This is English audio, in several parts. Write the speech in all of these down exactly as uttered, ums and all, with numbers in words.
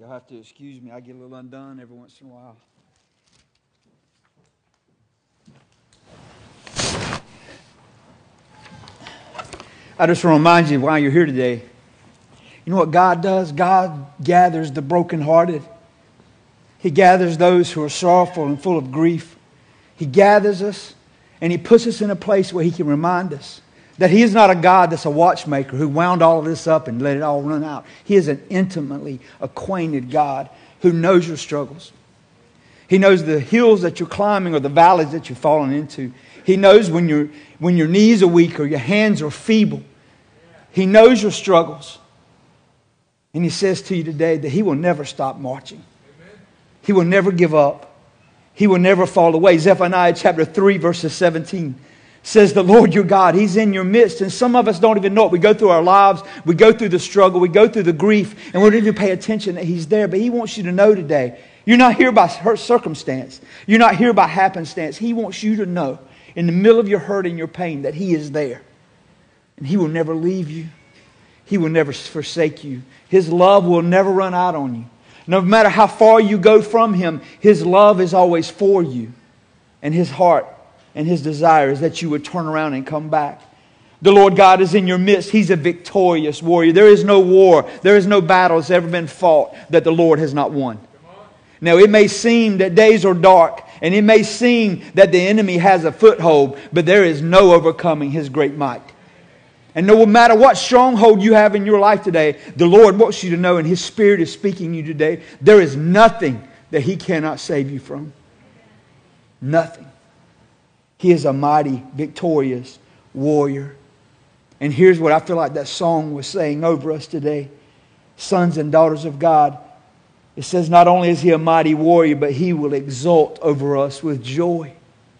You'll have to excuse me. I get a little undone every once in a while. I just want to remind you while you're here today, you know what God does? God gathers the brokenhearted. He gathers those who are sorrowful and full of grief. He gathers us and He puts us in a place where He can remind us that He is not a God that's a watchmaker who wound all of this up and let it all run out. He is an intimately acquainted God who knows your struggles. He knows the hills that you're climbing or the valleys that you're falling into. He knows when, you're, when your knees are weak or your hands are feeble. He knows your struggles. And He says to you today that He will never stop marching. He will never give up. He will never fall away. Zephaniah chapter three verses seventeen says the Lord your God, He's in your midst. And some of us don't even know it. We go through our lives. We go through the struggle. We go through the grief. And we don't even pay attention that He's there. But He wants you to know today, you're not here by her circumstance. You're not here by happenstance. He wants you to know in the middle of your hurt and your pain that He is there. And He will never leave you. He will never forsake you. His love will never run out on you. No matter how far you go from Him, His love is always for you. And His heart and His desire is that you would turn around and come back. The Lord God is in your midst. He's a victorious warrior. There is no war, there is no battle that's ever been fought that the Lord has not won. Now, it may seem that days are dark, and it may seem that the enemy has a foothold, but there is no overcoming His great might. And no matter what stronghold you have in your life today, the Lord wants you to know, and His Spirit is speaking to you today, there is nothing that He cannot save you from. Nothing. He is a mighty, victorious warrior. And here's what I feel like that song was saying over us today. Sons and daughters of God. It says not only is He a mighty warrior, but He will exult over us with joy.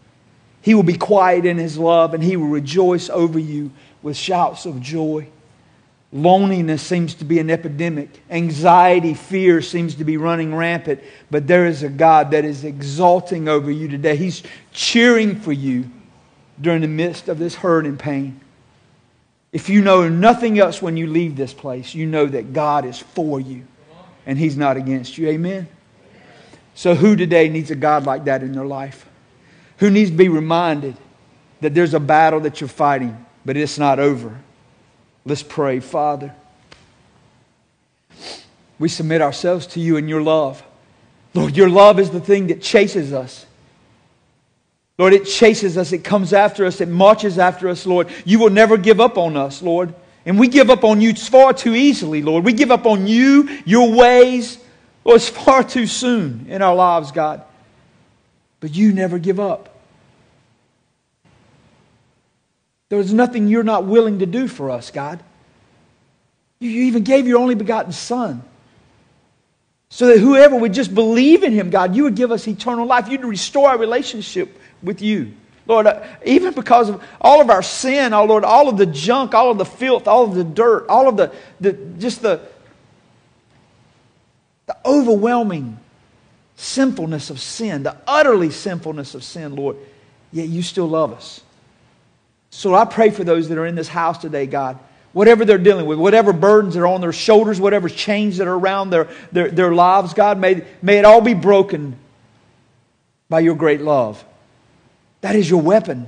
He will be quiet in His love, and He will rejoice over you with shouts of joy. Loneliness seems to be an epidemic. Anxiety, fear seems to be running rampant. But there is a God that is exulting over you today. He's cheering for you during the midst of this hurt and pain. If you know nothing else when you leave this place, you know that God is for you and He's not against you. Amen? So who today needs a God like that in their life? Who needs to be reminded that there's a battle that you're fighting, but it's not over? Let's pray. Father, we submit ourselves to You in Your love. Lord, Your love is the thing that chases us. Lord, it chases us. It comes after us. It marches after us, Lord. You will never give up on us, Lord. And we give up on You far too easily, Lord. We give up on You, Your ways. Lord, it's far too soon in our lives, God. But You never give up. There's nothing You're not willing to do for us, God. You even gave Your only begotten Son, so that whoever would just believe in Him, God, You would give us eternal life. You'd restore our relationship with You. Lord, uh, even because of all of our sin, oh Lord, all of the junk, all of the filth, all of the dirt, all of the, the just the, the overwhelming sinfulness of sin, the utterly sinfulness of sin, Lord, yet You still love us. So I pray for those that are in this house today, God. Whatever they're dealing with, whatever burdens are on their shoulders, whatever chains that are around their, their, their lives, God, may, may it all be broken by Your great love. That is Your weapon.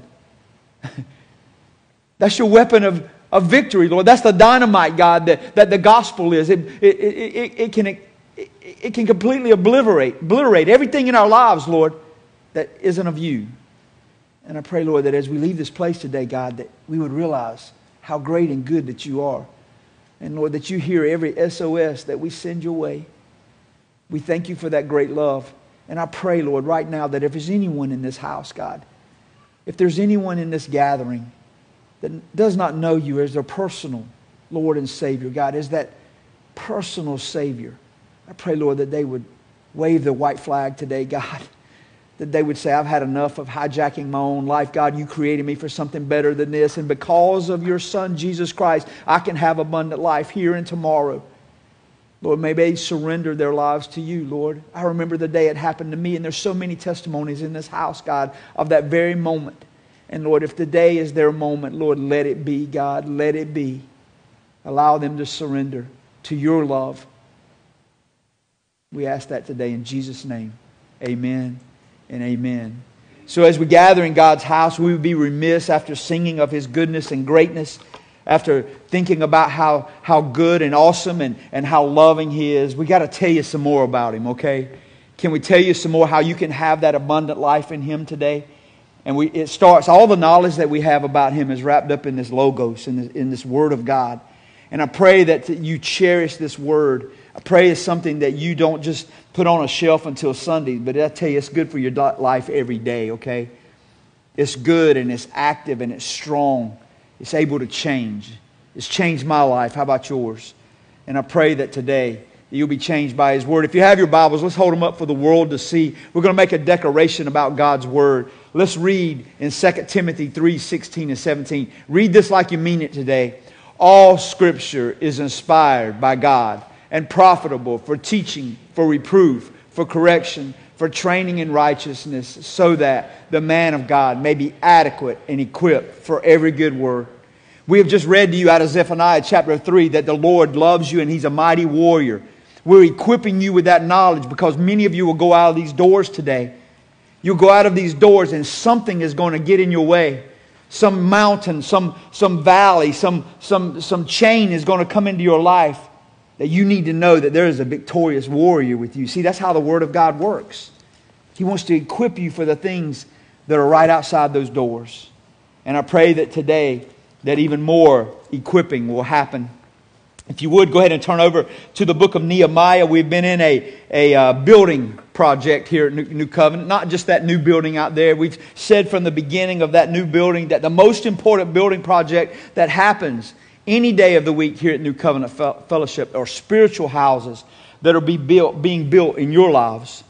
That's Your weapon of, of victory, Lord. That's the dynamite, God, that, that the gospel is. It, it, it, it, it, can, it, it can completely obliterate, obliterate everything in our lives, Lord, that isn't of You. And I pray, Lord, that as we leave this place today, God, that we would realize how great and good that You are. And Lord, that You hear every S O S that we send Your way. We thank You for that great love. And I pray, Lord, right now that if there's anyone in this house, God, if there's anyone in this gathering that does not know You as their personal Lord and Savior, God, as that personal Savior, I pray, Lord, that they would wave the white flag today, God. That they would say, I've had enough of hijacking my own life. God, You created me for something better than this. And because of Your Son, Jesus Christ, I can have abundant life here and tomorrow. Lord, may they surrender their lives to You, Lord. I remember the day it happened to me. And there's so many testimonies in this house, God, of that very moment. And Lord, if today is their moment, Lord, let it be, God. Let it be. Allow them to surrender to Your love. We ask that today in Jesus' name. Amen and amen. So as we gather in God's house, we would be remiss after singing of His goodness and greatness, after thinking about how, how good and awesome and, and how loving He is. We got to tell you some more about Him, okay? Can we tell you some more how you can have that abundant life in Him today? And we, it starts, all the knowledge that we have about Him is wrapped up in this Logos, in this, in this Word of God. And I pray that you cherish this Word. I pray it's something that you don't just put on a shelf until Sunday, but I tell you, it's good for your life every day, okay? It's good and it's active and it's strong. It's able to change. It's changed my life. How about yours? And I pray that today you'll be changed by His Word. If you have your Bibles, let's hold them up for the world to see. We're going to make a declaration about God's Word. Let's read in Second Timothy three, sixteen and seventeen. Read this like you mean it today. All Scripture is inspired by God and profitable for teaching, for reproof, for correction, for training in righteousness, so that the man of God may be adequate and equipped for every good work. We have just read to you out of Zephaniah chapter three that the Lord loves you and He's a mighty warrior. We're equipping you with that knowledge because many of you will go out of these doors today. You'll go out of these doors and something is going to get in your way. Some mountain, some, some valley, some, some, some chain is going to come into your life. That you need to know that there is a victorious warrior with you. See, that's how the Word of God works. He wants to equip you for the things that are right outside those doors. And I pray that today that even more equipping will happen. If you would, go ahead and turn over to the book of Nehemiah. We've been in a, a uh, building project here at New, New Covenant. Not just that new building out there. We've said from the beginning of that new building that the most important building project that happens any day of the week here at New Covenant Fellowship are spiritual houses that are be built, being built in your lives.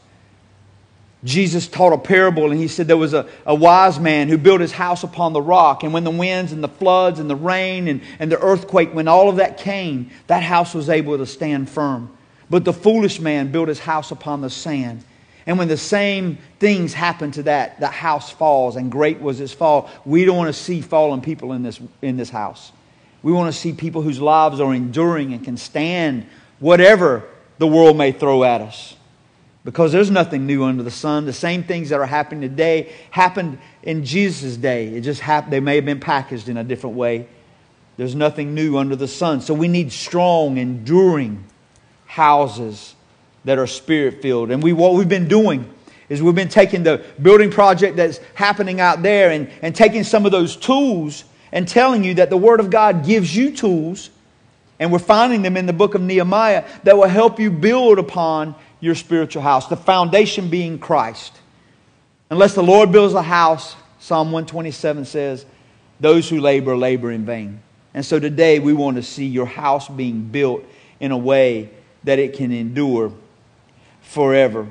Jesus taught a parable and He said there was a, a wise man who built his house upon the rock. And when the winds and the floods and the rain and, and the earthquake, when all of that came, that house was able to stand firm. But the foolish man built his house upon the sand. And when the same things happen to that, that house falls, and great was its fall. We don't want to see fallen people in this, in this house. We want to see people whose lives are enduring and can stand whatever the world may throw at us. Because there's nothing new under the sun. The same things that are happening today happened in Jesus' day. It just happened. They may have been packaged in a different way. There's nothing new under the sun. So we need strong, enduring houses that are Spirit-filled. And we what we've been doing is we've been taking the building project that's happening out there and, and taking some of those tools and telling you that the Word of God gives you tools, and we're finding them in the book of Nehemiah, that will help you build upon your spiritual house. The foundation being Christ. Unless the Lord builds a house, Psalm one twenty-seven says, those who labor, labor in vain. And so today we want to see your house being built in a way that it can endure forever.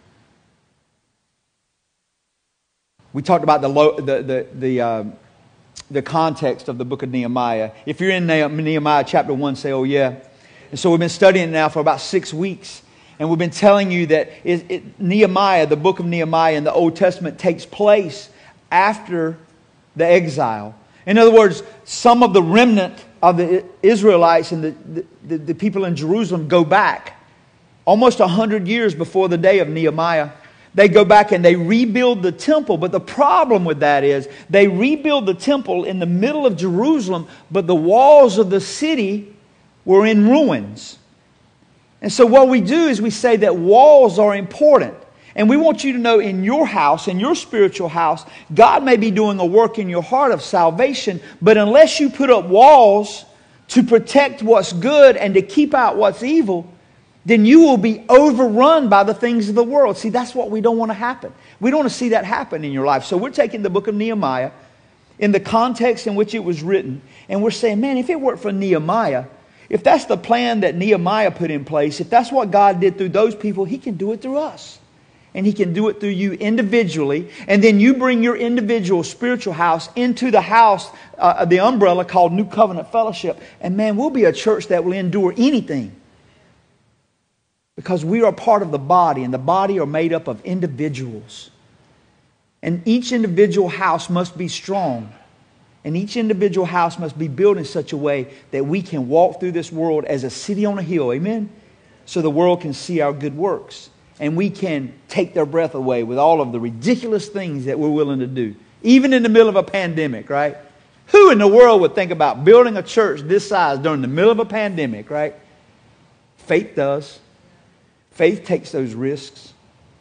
We talked about the the the the, uh, the context of the book of Nehemiah. If you're in Nehemiah chapter one, say, oh yeah. And so we've been studying it now for about six weeks. And we've been telling you that it, it, Nehemiah, the book of Nehemiah in the Old Testament, takes place after the exile. In other words, some of the remnant of the Israelites and the, the, the people in Jerusalem go back almost a hundred years before the day of Nehemiah. They go back and they rebuild the temple. But the problem with that is they rebuild the temple in the middle of Jerusalem, but the walls of the city were in ruins. And so what we do is we say that walls are important. And we want you to know in your house, in your spiritual house, God may be doing a work in your heart of salvation, but unless you put up walls to protect what's good and to keep out what's evil, then you will be overrun by the things of the world. See, that's what we don't want to happen. We don't want to see that happen in your life. So we're taking the book of Nehemiah in the context in which it was written, and we're saying, man, if it weren't for Nehemiah, if that's the plan that Nehemiah put in place, if that's what God did through those people, He can do it through us. And He can do it through you individually. And then you bring your individual spiritual house into the house, uh, the umbrella called New Covenant Fellowship. And man, we'll be a church that will endure anything. Because we are part of the body, and the body are made up of individuals. And each individual house must be strong. And each individual house must be built in such a way that we can walk through this world as a city on a hill. Amen? so the world can see our good works. And we can take their breath away with all of the ridiculous things that we're willing to do. Even in the middle of a pandemic, right? Who in the world would think about building a church this size during the middle of a pandemic, right? Faith does. Faith takes those risks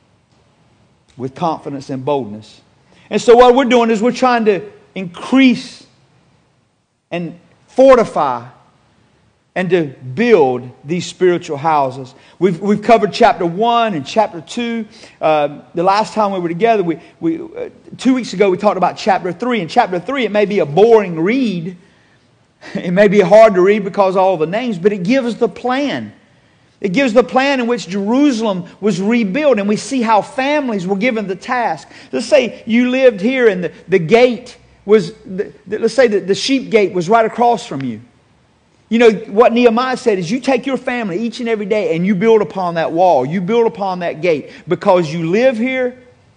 with confidence and boldness. And so what we're doing is we're trying to increase and fortify and to build these spiritual houses. We've we've covered chapter one and chapter two. Uh, the last time we were together, we we uh, two weeks ago we talked about chapter three. In chapter three, it may be a boring read. It may be hard to read because of all the names, but it gives the plan. It gives the plan in which Jerusalem was rebuilt, and we see how families were given the task. Let's say you lived here, and the, the gate was. The, the, let's say that the sheep gate was right across from you. You know, what Nehemiah said is you take your family each and every day and you build upon that wall. You build upon that gate because you live here,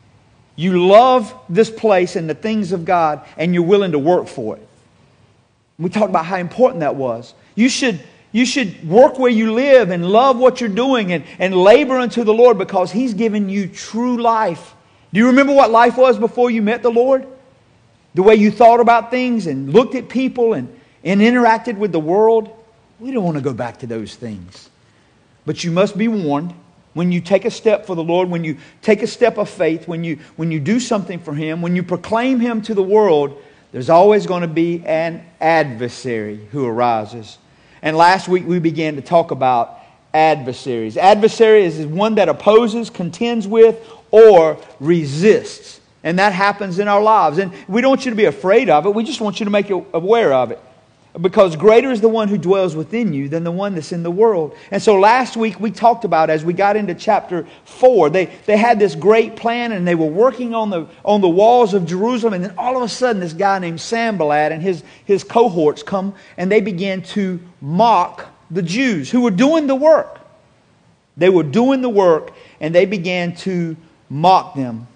you love this place and the things of God, and you're willing to work for it. We talked about how important that was. You should, you should work where you live and love what you're doing and, and labor unto the Lord because He's given you true life. Do you remember what life was before you met the Lord? The way you thought about things and looked at people and and interacted with the world. We don't want to go back to those things. But you must be warned when you take a step for the Lord, when you take a step of faith, when you, when you do something for Him, when you proclaim Him to the world, there's always going to be an adversary who arises. And last week we began to talk about adversaries. Adversary is one that opposes, contends with, or resists. And that happens in our lives. And we don't want you to be afraid of it. We just want you to make you aware of it. Because greater is the one who dwells within you than the one that's in the world. And so last week we talked about, as we got into chapter four, they, they had this great plan and they were working on the on the walls of Jerusalem. And then all of a sudden this guy named Sanballat and his, his cohorts come and they began to mock the Jews who were doing the work. They were doing the work and they began to mock them.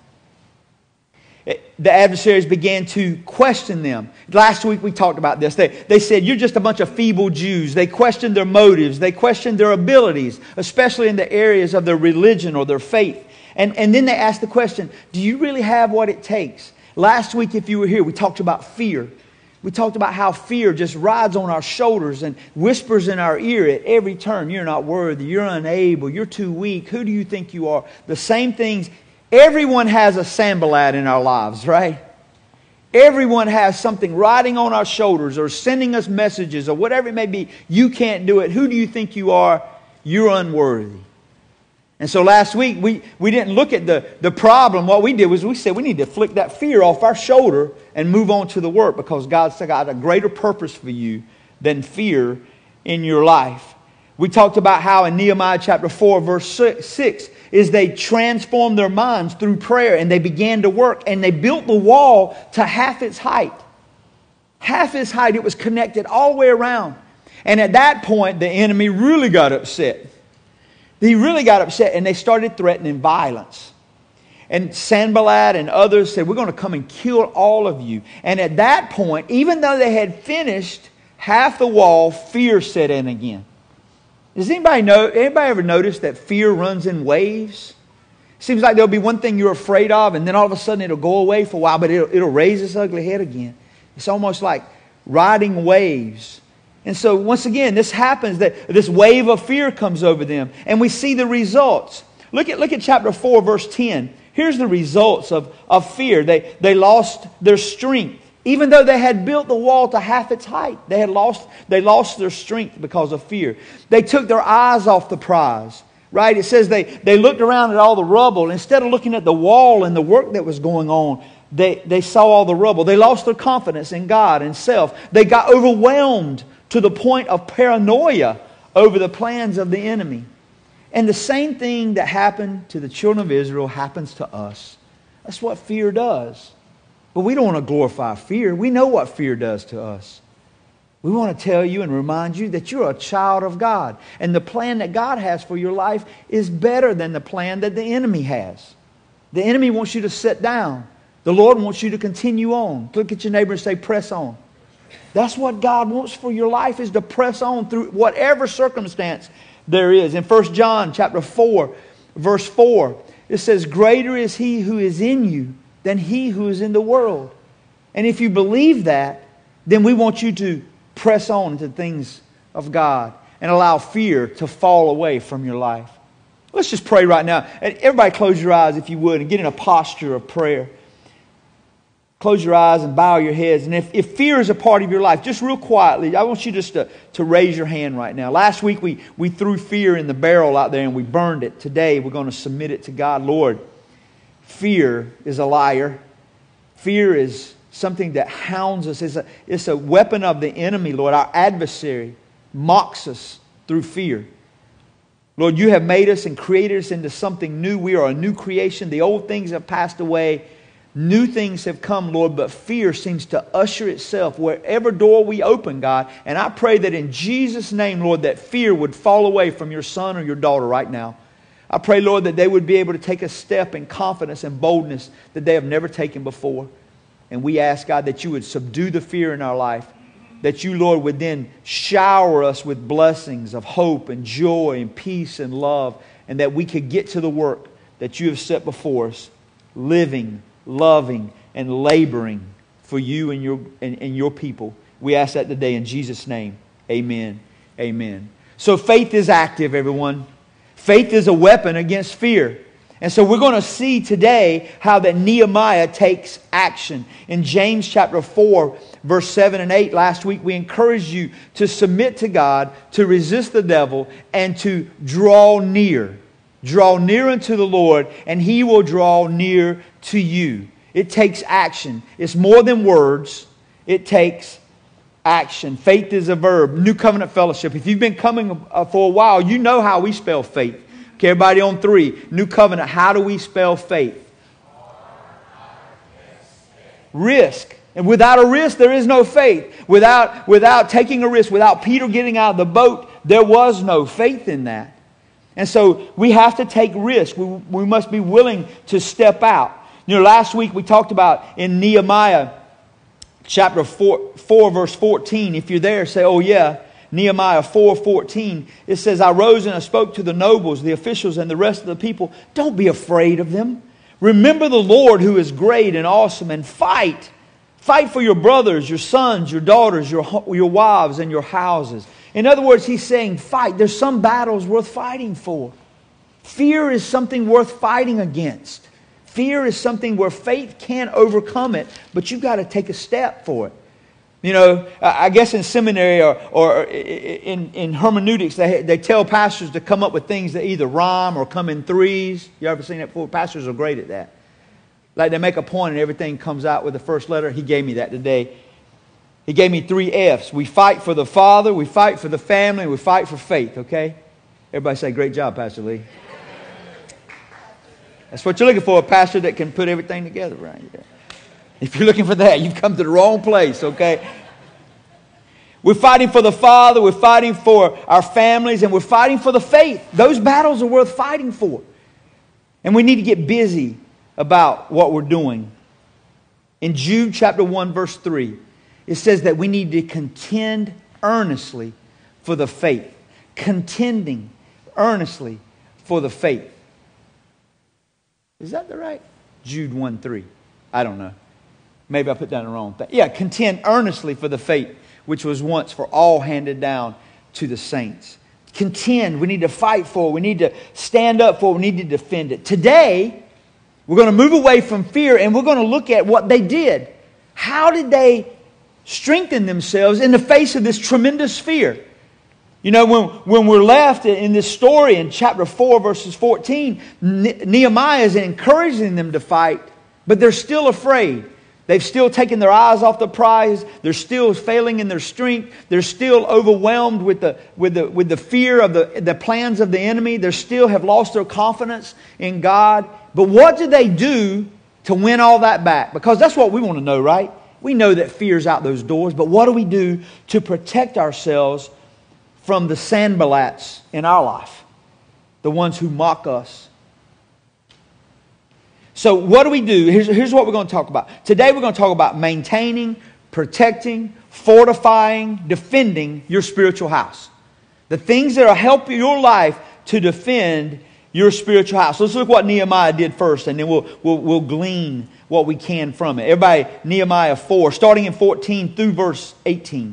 The adversaries began to question them. Last week we talked about this. They, they said, you're just a bunch of feeble Jews. They questioned their motives. They questioned their abilities, especially in the areas of their religion or their faith. And, and then they asked the question, do you really have what it takes? Last week, if you were here, we talked about fear. We talked about how fear just rides on our shoulders and whispers in our ear at every turn. You're not worthy. You're unable. You're too weak. Who do you think you are? The same things. Everyone has a Sanballat in our lives, right? Everyone has something riding on our shoulders or sending us messages or whatever it may be. You can't do it. Who do you think you are? You're unworthy. And so last week, we, we didn't look at the, the problem. What we did was we said we need to flick that fear off our shoulder and move on to the work because God's got a greater purpose for you than fear in your life. We talked about how in Nehemiah chapter four, verse six, is they transformed their minds through prayer and they began to work and they built the wall to half its height. Half its height. It was connected all the way around. And at that point, the enemy really got upset. He really got upset and they started threatening violence. And Sanballat and others said, we're going to come and kill all of you. And at that point, even though they had finished half the wall, fear set in again. Does anybody know? Anybody ever notice that fear runs in waves? Seems like there'll be one thing you're afraid of, and then all of a sudden it'll go away for a while, but it'll, it'll raise its ugly head again. It's almost like riding waves. And so once again, this happens, that this wave of fear comes over them, and we see the results. Look at look at chapter four, verse ten. Here's the results of, of fear. They they lost their strength. Even though they had built the wall to half its height, they had lost, they lost their strength because of fear. They took their eyes off the prize. Right? It says they, they looked around at all the rubble. Instead of looking at the wall and the work that was going on, they, they saw all the rubble. They lost their confidence in God and self. They got overwhelmed to the point of paranoia over the plans of the enemy. And the same thing that happened to the children of Israel happens to us. That's what fear does. But we don't want to glorify fear. We know what fear does to us. We want to tell you and remind you that you're a child of God. And the plan that God has for your life is better than the plan that the enemy has. The enemy wants you to sit down. The Lord wants you to continue on. Look at your neighbor and say, press on. That's what God wants for your life, is to press on through whatever circumstance there is. In First John chapter four, verse four, it says, greater is He who is in you than he who is in the world. And if you believe that, then we want you to press on to things of God and allow fear to fall away from your life. Let's just pray right now. And everybody close your eyes if you would and get in a posture of prayer. Close your eyes and bow your heads. And if, if fear is a part of your life, just real quietly, I want you just to, to raise your hand right now. Last week we, we threw fear in the barrel out there and we burned it. Today we're going to submit it to God. Lord, fear is a liar. Fear is something that hounds us. It's a, it's a weapon of the enemy, Lord. Our adversary mocks us through fear. Lord, you have made us and created us into something new. We are a new creation. The old things have passed away. New things have come, Lord, but fear seems to usher itself wherever door we open, God. And I pray that in Jesus' name, Lord, that fear would fall away from your son or your daughter right now. I pray, Lord, that they would be able to take a step in confidence and boldness that they have never taken before. And we ask, God, that you would subdue the fear in our life. That you, Lord, would then shower us with blessings of hope and joy and peace and love. And that we could get to the work that you have set before us, living, loving, and laboring for you and your, and, and your people. We ask that today in Jesus' name. Amen. Amen. So faith is active, everyone. Faith is a weapon against fear. And so we're going to see today how that Nehemiah takes action. In James chapter four, verse seven and eight, last week we encouraged you to submit to God, to resist the devil, and to draw near. Draw near unto the Lord, and He will draw near to you. It takes action. It's more than words. It takes action. Faith is a verb. New Covenant Fellowship. If you've been coming for a while, you know how we spell faith. Okay, everybody on three. New Covenant. How do we spell faith? Risk. And without a risk, there is no faith. Without, without taking a risk, without Peter getting out of the boat, there was no faith in that. And so we have to take risk. We, we must be willing to step out. You know, last week we talked about in Nehemiah chapter four, four verse fourteen. If you're there, say, oh yeah. Nehemiah four fourteen. It says, I rose and I spoke to the nobles, the officials, and the rest of the people. Don't be afraid of them. Remember the Lord who is great and awesome, and fight. Fight for your brothers, your sons, your daughters, your, your wives, and your houses. In other words, he's saying fight. There's some battles worth fighting for. Fear is something worth fighting against. Fear is something where faith can't overcome it, but you've got to take a step for it. You know, I guess in seminary or, or in, in hermeneutics, they, they tell pastors to come up with things that either rhyme or come in threes. You ever seen that before? Pastors are great at that. Like they make a point and everything comes out with the first letter. He gave me that today. He gave me three F's. We fight for the Father, we fight for the family, and we fight for faith, okay? Everybody say, great job, Pastor Lee. That's what you're looking for, a pastor that can put everything together, right? Yeah. If you're looking for that, you've come to the wrong place, okay? We're fighting for the Father, we're fighting for our families, and we're fighting for the faith. Those battles are worth fighting for. And we need to get busy about what we're doing. In Jude chapter one, verse three, it says that we need to contend earnestly for the faith. Contending earnestly for the faith. Is that the right? Jude one three. I don't know. Maybe I put down the wrong thing. Yeah, contend earnestly for the faith which was once for all handed down to the saints. Contend. We need to fight for it. We need to stand up for it. We need to defend it. Today, we're going to move away from fear and we're going to look at what they did. How did they strengthen themselves in the face of this tremendous fear? You know, when, when we're left in this story in chapter four, verses fourteen, Nehemiah is encouraging them to fight, but they're still afraid. They've still taken their eyes off the prize. They're still failing in their strength. They're still overwhelmed with the, with the, with the fear of the, the plans of the enemy. They still have lost their confidence in God. But what do they do to win all that back? Because that's what we want to know, right? We know that fear's out those doors. But what do we do to protect ourselves from the Sanballats in our life? The ones who mock us. So what do we do? Here's, here's what we're going to talk about. Today we're going to talk about maintaining, protecting, fortifying, defending your spiritual house. The things that will help your life to defend your spiritual house. Let's look what Nehemiah did first, and then we'll, we'll, we'll glean what we can from it. Everybody, Nehemiah four, starting in fourteen through verse eighteen.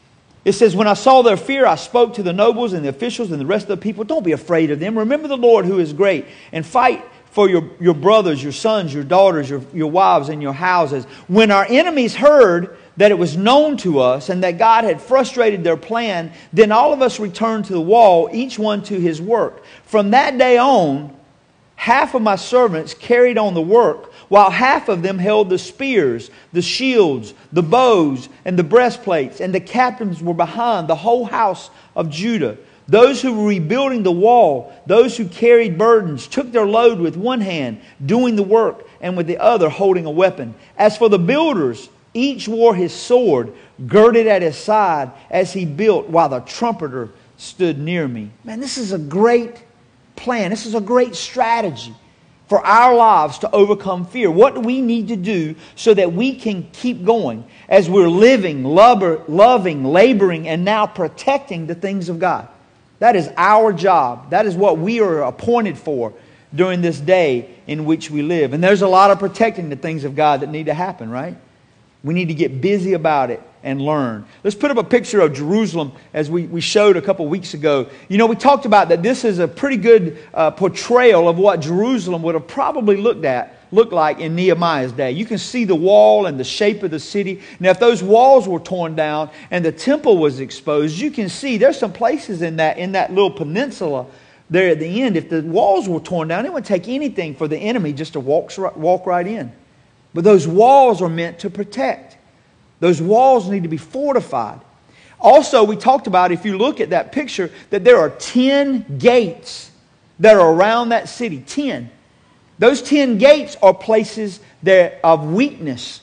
It says, when I saw their fear, I spoke to the nobles and the officials and the rest of the people. Don't be afraid of them. Remember the Lord who is great, and fight for your, your brothers, your sons, your daughters, your, your wives, and your houses. When our enemies heard that it was known to us and that God had frustrated their plan, then all of us returned to the wall, each one to his work. From that day on, half of my servants carried on the work, while half of them held the spears, the shields, the bows, and the breastplates, and the captains were behind the whole house of Judah. Those who were rebuilding the wall, those who carried burdens, took their load with one hand, doing the work, and with the other holding a weapon. As for the builders, each wore his sword, girded at his side as he built, while the trumpeter stood near me. Man, this is a great plan. This is a great strategy for our lives to overcome fear. What do we need to do so that we can keep going as we're living, lover, loving, laboring, and now protecting the things of God? That is our job. That is what we are appointed for during this day in which we live. And there's a lot of protecting the things of God that need to happen, right? We need to get busy about it and learn. Let's put up a picture of Jerusalem as we, we showed a couple weeks ago. You know, we talked about that this is a pretty good uh, portrayal of what Jerusalem would have probably looked at, looked like in Nehemiah's day. You can see the wall and the shape of the city. Now, if those walls were torn down and the temple was exposed, you can see there's some places in that, in that little peninsula there at the end. If the walls were torn down, it wouldn't take anything for the enemy just to walk, walk right in. But those walls are meant to protect. Those walls need to be fortified. Also, we talked about, if you look at that picture, that there are ten gates that are around that city. Ten. Those ten gates are places that of weakness.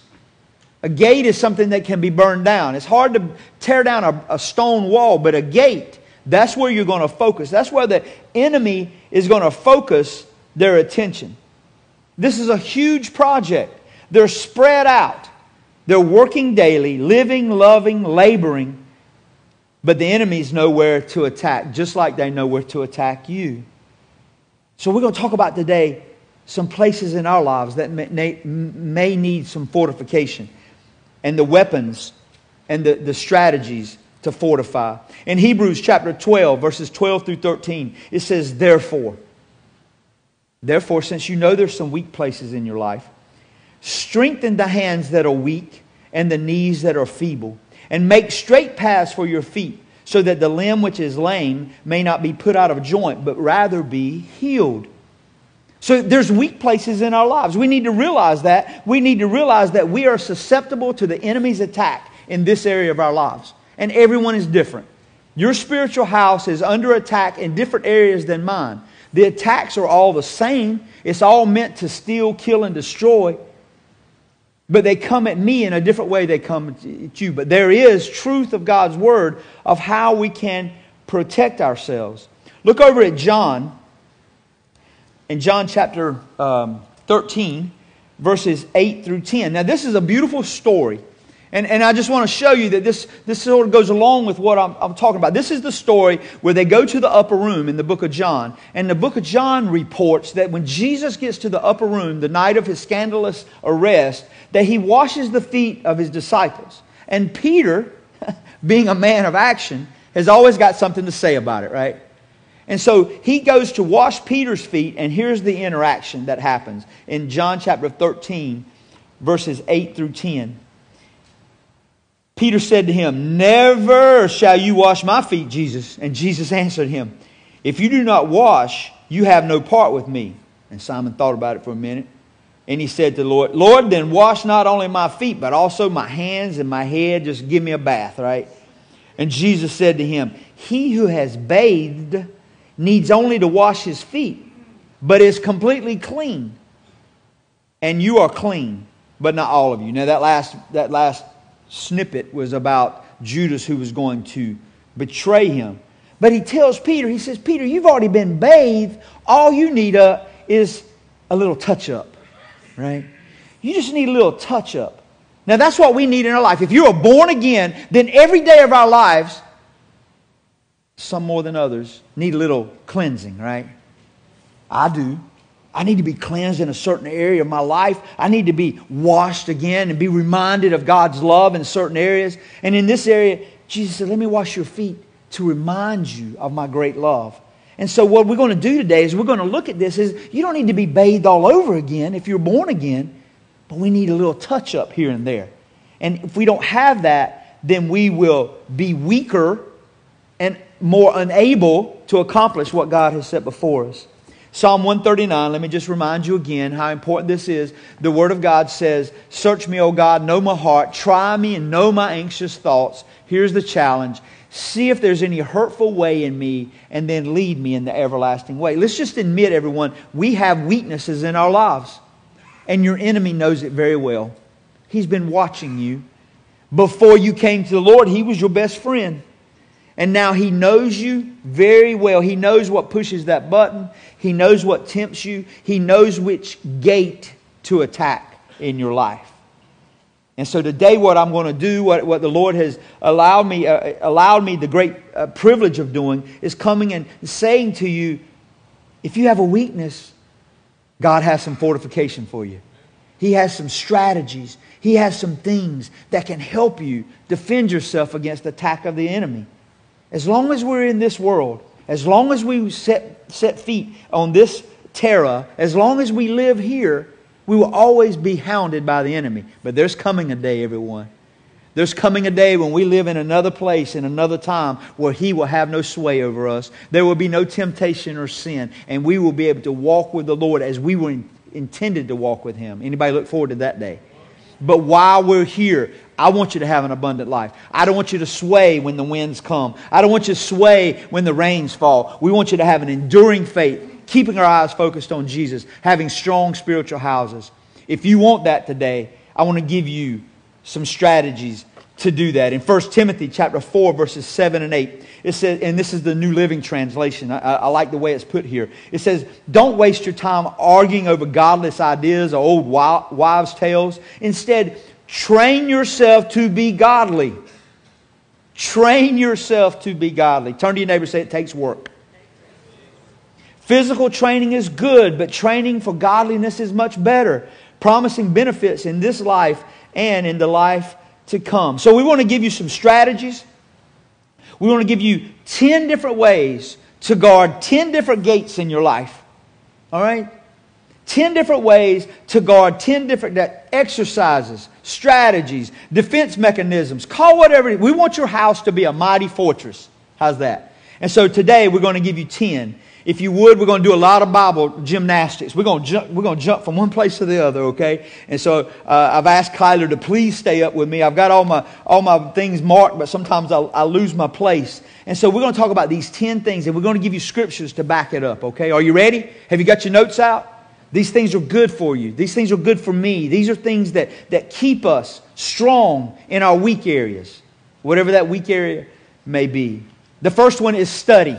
A gate is something that can be burned down. It's hard to tear down a, a stone wall, but a gate, that's where you're going to focus. That's where the enemy is going to focus their attention. This is a huge project. They're spread out. They're working daily, living, loving, laboring. But the enemies know where to attack, just like they know where to attack you. So we're going to talk about today some places in our lives that may, may need some fortification. And the weapons and the, the strategies to fortify. In Hebrews chapter twelve, verses twelve through thirteen, it says, Therefore, therefore, since you know there's some weak places in your life, strengthen the hands that are weak and the knees that are feeble, and make straight paths for your feet, so that the limb which is lame may not be put out of joint, but rather be healed. So there's weak places in our lives. We need to realize that. We need to realize that we are susceptible to the enemy's attack in this area of our lives. And everyone is different. Your spiritual house is under attack in different areas than mine. The attacks are all the same. It's all meant to steal, kill, and destroy. But they come at me in a different way they come at you. But there is truth of God's Word of how we can protect ourselves. Look over at John. In John chapter um, thirteen, verses eight through ten. Now this is a beautiful story. And, and I just want to show you that this, this sort of goes along with what I'm, I'm talking about. This is the story where they go to the upper room in the book of John. And the book of John reports that when Jesus gets to the upper room, the night of his scandalous arrest, that he washes the feet of his disciples. And Peter, being a man of action, has always got something to say about it, right? And so he goes to wash Peter's feet, and here's the interaction that happens in John chapter thirteen, verses eight through ten. Peter said to him, Never shall you wash my feet, Jesus. And Jesus answered him, If you do not wash, you have no part with me. And Simon thought about it for a minute. And he said to the Lord, Lord, then wash not only my feet, but also my hands and my head. Just give me a bath, right? And Jesus said to him, He who has bathed needs only to wash his feet, but is completely clean. And you are clean, but not all of you. Now that last that last snippet was about Judas, who was going to betray him. But he tells Peter, he says, Peter, you've already been bathed. All you need uh, is a little touch-up, right? You just need a little touch-up. Now that's what we need in our life. If you are born again, then every day of our lives, some more than others, need a little cleansing, right? I do. I need to be cleansed in a certain area of my life. I need to be washed again and be reminded of God's love in certain areas. And in this area, Jesus said, let me wash your feet to remind you of my great love. And so what we're going to do today is we're going to look at this is you don't need to be bathed all over again if you're born again, but we need a little touch up here and there. And if we don't have that, then we will be weaker and more unable to accomplish what God has set before us. Psalm one thirty-nine, let me just remind you again how important this is. The Word of God says, search me, O God, know my heart, try me and know my anxious thoughts. Here's the challenge. See if there's any hurtful way in me and then lead me in the everlasting way. Let's just admit, everyone, we have weaknesses in our lives. And your enemy knows it very well. He's been watching you. Before you came to the Lord, He was your best friend. And now He knows you very well. He knows what pushes that button. He knows what tempts you. He knows which gate to attack in your life. And so today what I'm going to do, what, what the Lord has allowed me, uh, allowed me the great uh, privilege of doing, is coming and saying to you, if you have a weakness, God has some fortification for you. He has some strategies. He has some things that can help you defend yourself against the attack of the enemy. As long as we're in this world, as long as we set, set feet on this terra, as long as we live here, we will always be hounded by the enemy. But there's coming a day, everyone. There's coming a day when we live in another place, in another time, where He will have no sway over us. There will be no temptation or sin. And we will be able to walk with the Lord as we were in, intended to walk with Him. Anybody look forward to that day? But while we're here, I want you to have an abundant life. I don't want you to sway when the winds come. I don't want you to sway when the rains fall. We want you to have an enduring faith, keeping our eyes focused on Jesus, having strong spiritual houses. If you want that today, I want to give you some strategies to do that. In First Timothy chapter four, verses seven and eight, it says, and this is the New Living Translation. I, I like the way it's put here. It says, don't waste your time arguing over godless ideas or old wives' tales. Instead, train yourself to be godly. Train yourself to be godly. Turn to your neighbor and say, it takes work. Physical training is good, but training for godliness is much better, promising benefits in this life and in the life to come. So we want to give you some strategies. We want to give you ten different ways to guard ten different gates in your life. All right? ten different ways to guard ten different exercises, strategies, defense mechanisms. Call whatever. We want your house to be a mighty fortress. How's that? And so today we're going to give you ten. If you would, we're going to do a lot of Bible gymnastics. We're going to jump, we're going to jump from one place to the other, okay? And so uh, I've asked Kyler to please stay up with me. I've got all my all my things marked, but sometimes I'll, I'll lose my place. And so we're going to talk about these ten things, and we're going to give you scriptures to back it up, okay? Are you ready? Have you got your notes out? These things are good for you. These things are good for me. These are things that, that keep us strong in our weak areas, whatever that weak area may be. The first one is study.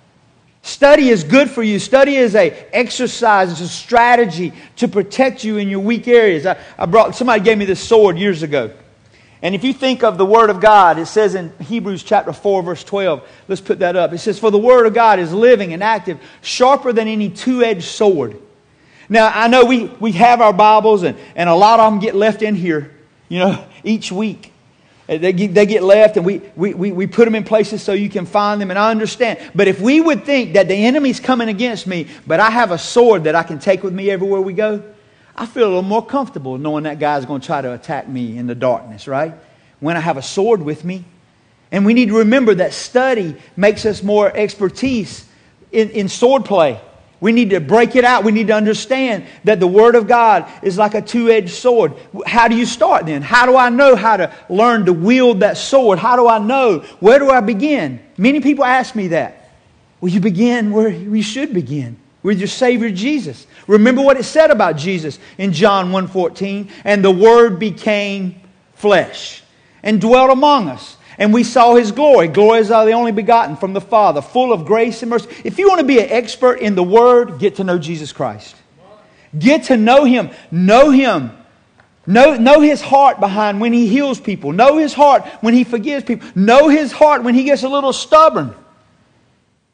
Study is good for you. Study is a exercise. It's a strategy to protect you in your weak areas. I, I brought somebody gave me this sword years ago. And if you think of the Word of God, it says in Hebrews chapter four, verse twelve, let's put that up. It says, for the Word of God is living and active, sharper than any two-edged sword. Now, I know we, we have our Bibles, and, and a lot of them get left in here, you know, each week. They get, they get left, and we, we, we, we put them in places so you can find them, and I understand. But if we would think that the enemy's coming against me, but I have a sword that I can take with me everywhere we go, I feel a little more comfortable knowing that guy's going to try to attack me in the darkness, right? When I have a sword with me. And we need to remember that study makes us more expertise in, in sword play. We need to break it out. We need to understand that the Word of God is like a two-edged sword. How do you start then? How do I know how to learn to wield that sword? How do I know? Where do I begin? Many people ask me that. Well, you begin where you should begin, with your Savior Jesus. Remember what it said about Jesus in John one fourteen. And the Word became flesh and dwelt among us. And we saw His glory. Glory is the only begotten from the Father, full of grace and mercy. If you want to be an expert in the Word, get to know Jesus Christ. Get to know Him. Know Him. Know, know His heart behind when He heals people. Know His heart when He forgives people. Know His heart when He gets a little stubborn.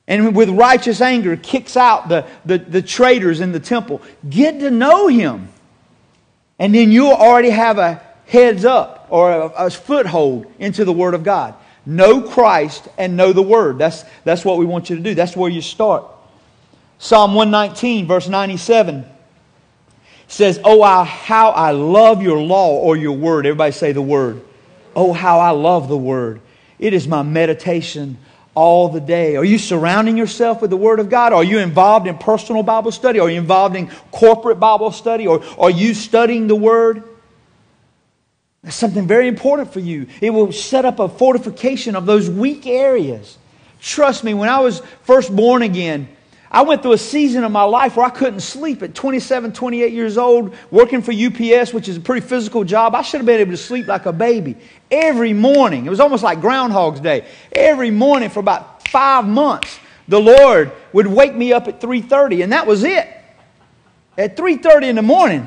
And with righteous anger kicks out the, the, the traitors in the temple. Get to know Him. And then you'll already have a heads up or a, a foothold into the Word of God. Know Christ and know the Word. That's, that's what we want you to do. That's where you start. Psalm one nineteen verse ninety-seven says, "Oh, I, how I love your law," or your Word. Everybody say the Word. "Oh, how I love the Word. It is my meditation all the day." Are you surrounding yourself with the Word of God? Are you involved in personal Bible study? Are you involved in corporate Bible study? Or are you studying the Word? That's something very important for you. It will set up a fortification of those weak areas. Trust me, when I was first born again, I went through a season of my life where I couldn't sleep at twenty-seven, twenty-eight years old, working for U P S, which is a pretty physical job. I should have been able to sleep like a baby. Every morning, it was almost like Groundhog's Day. Every morning for about five months, the Lord would wake me up at three thirty, and that was it. At three thirty in the morning.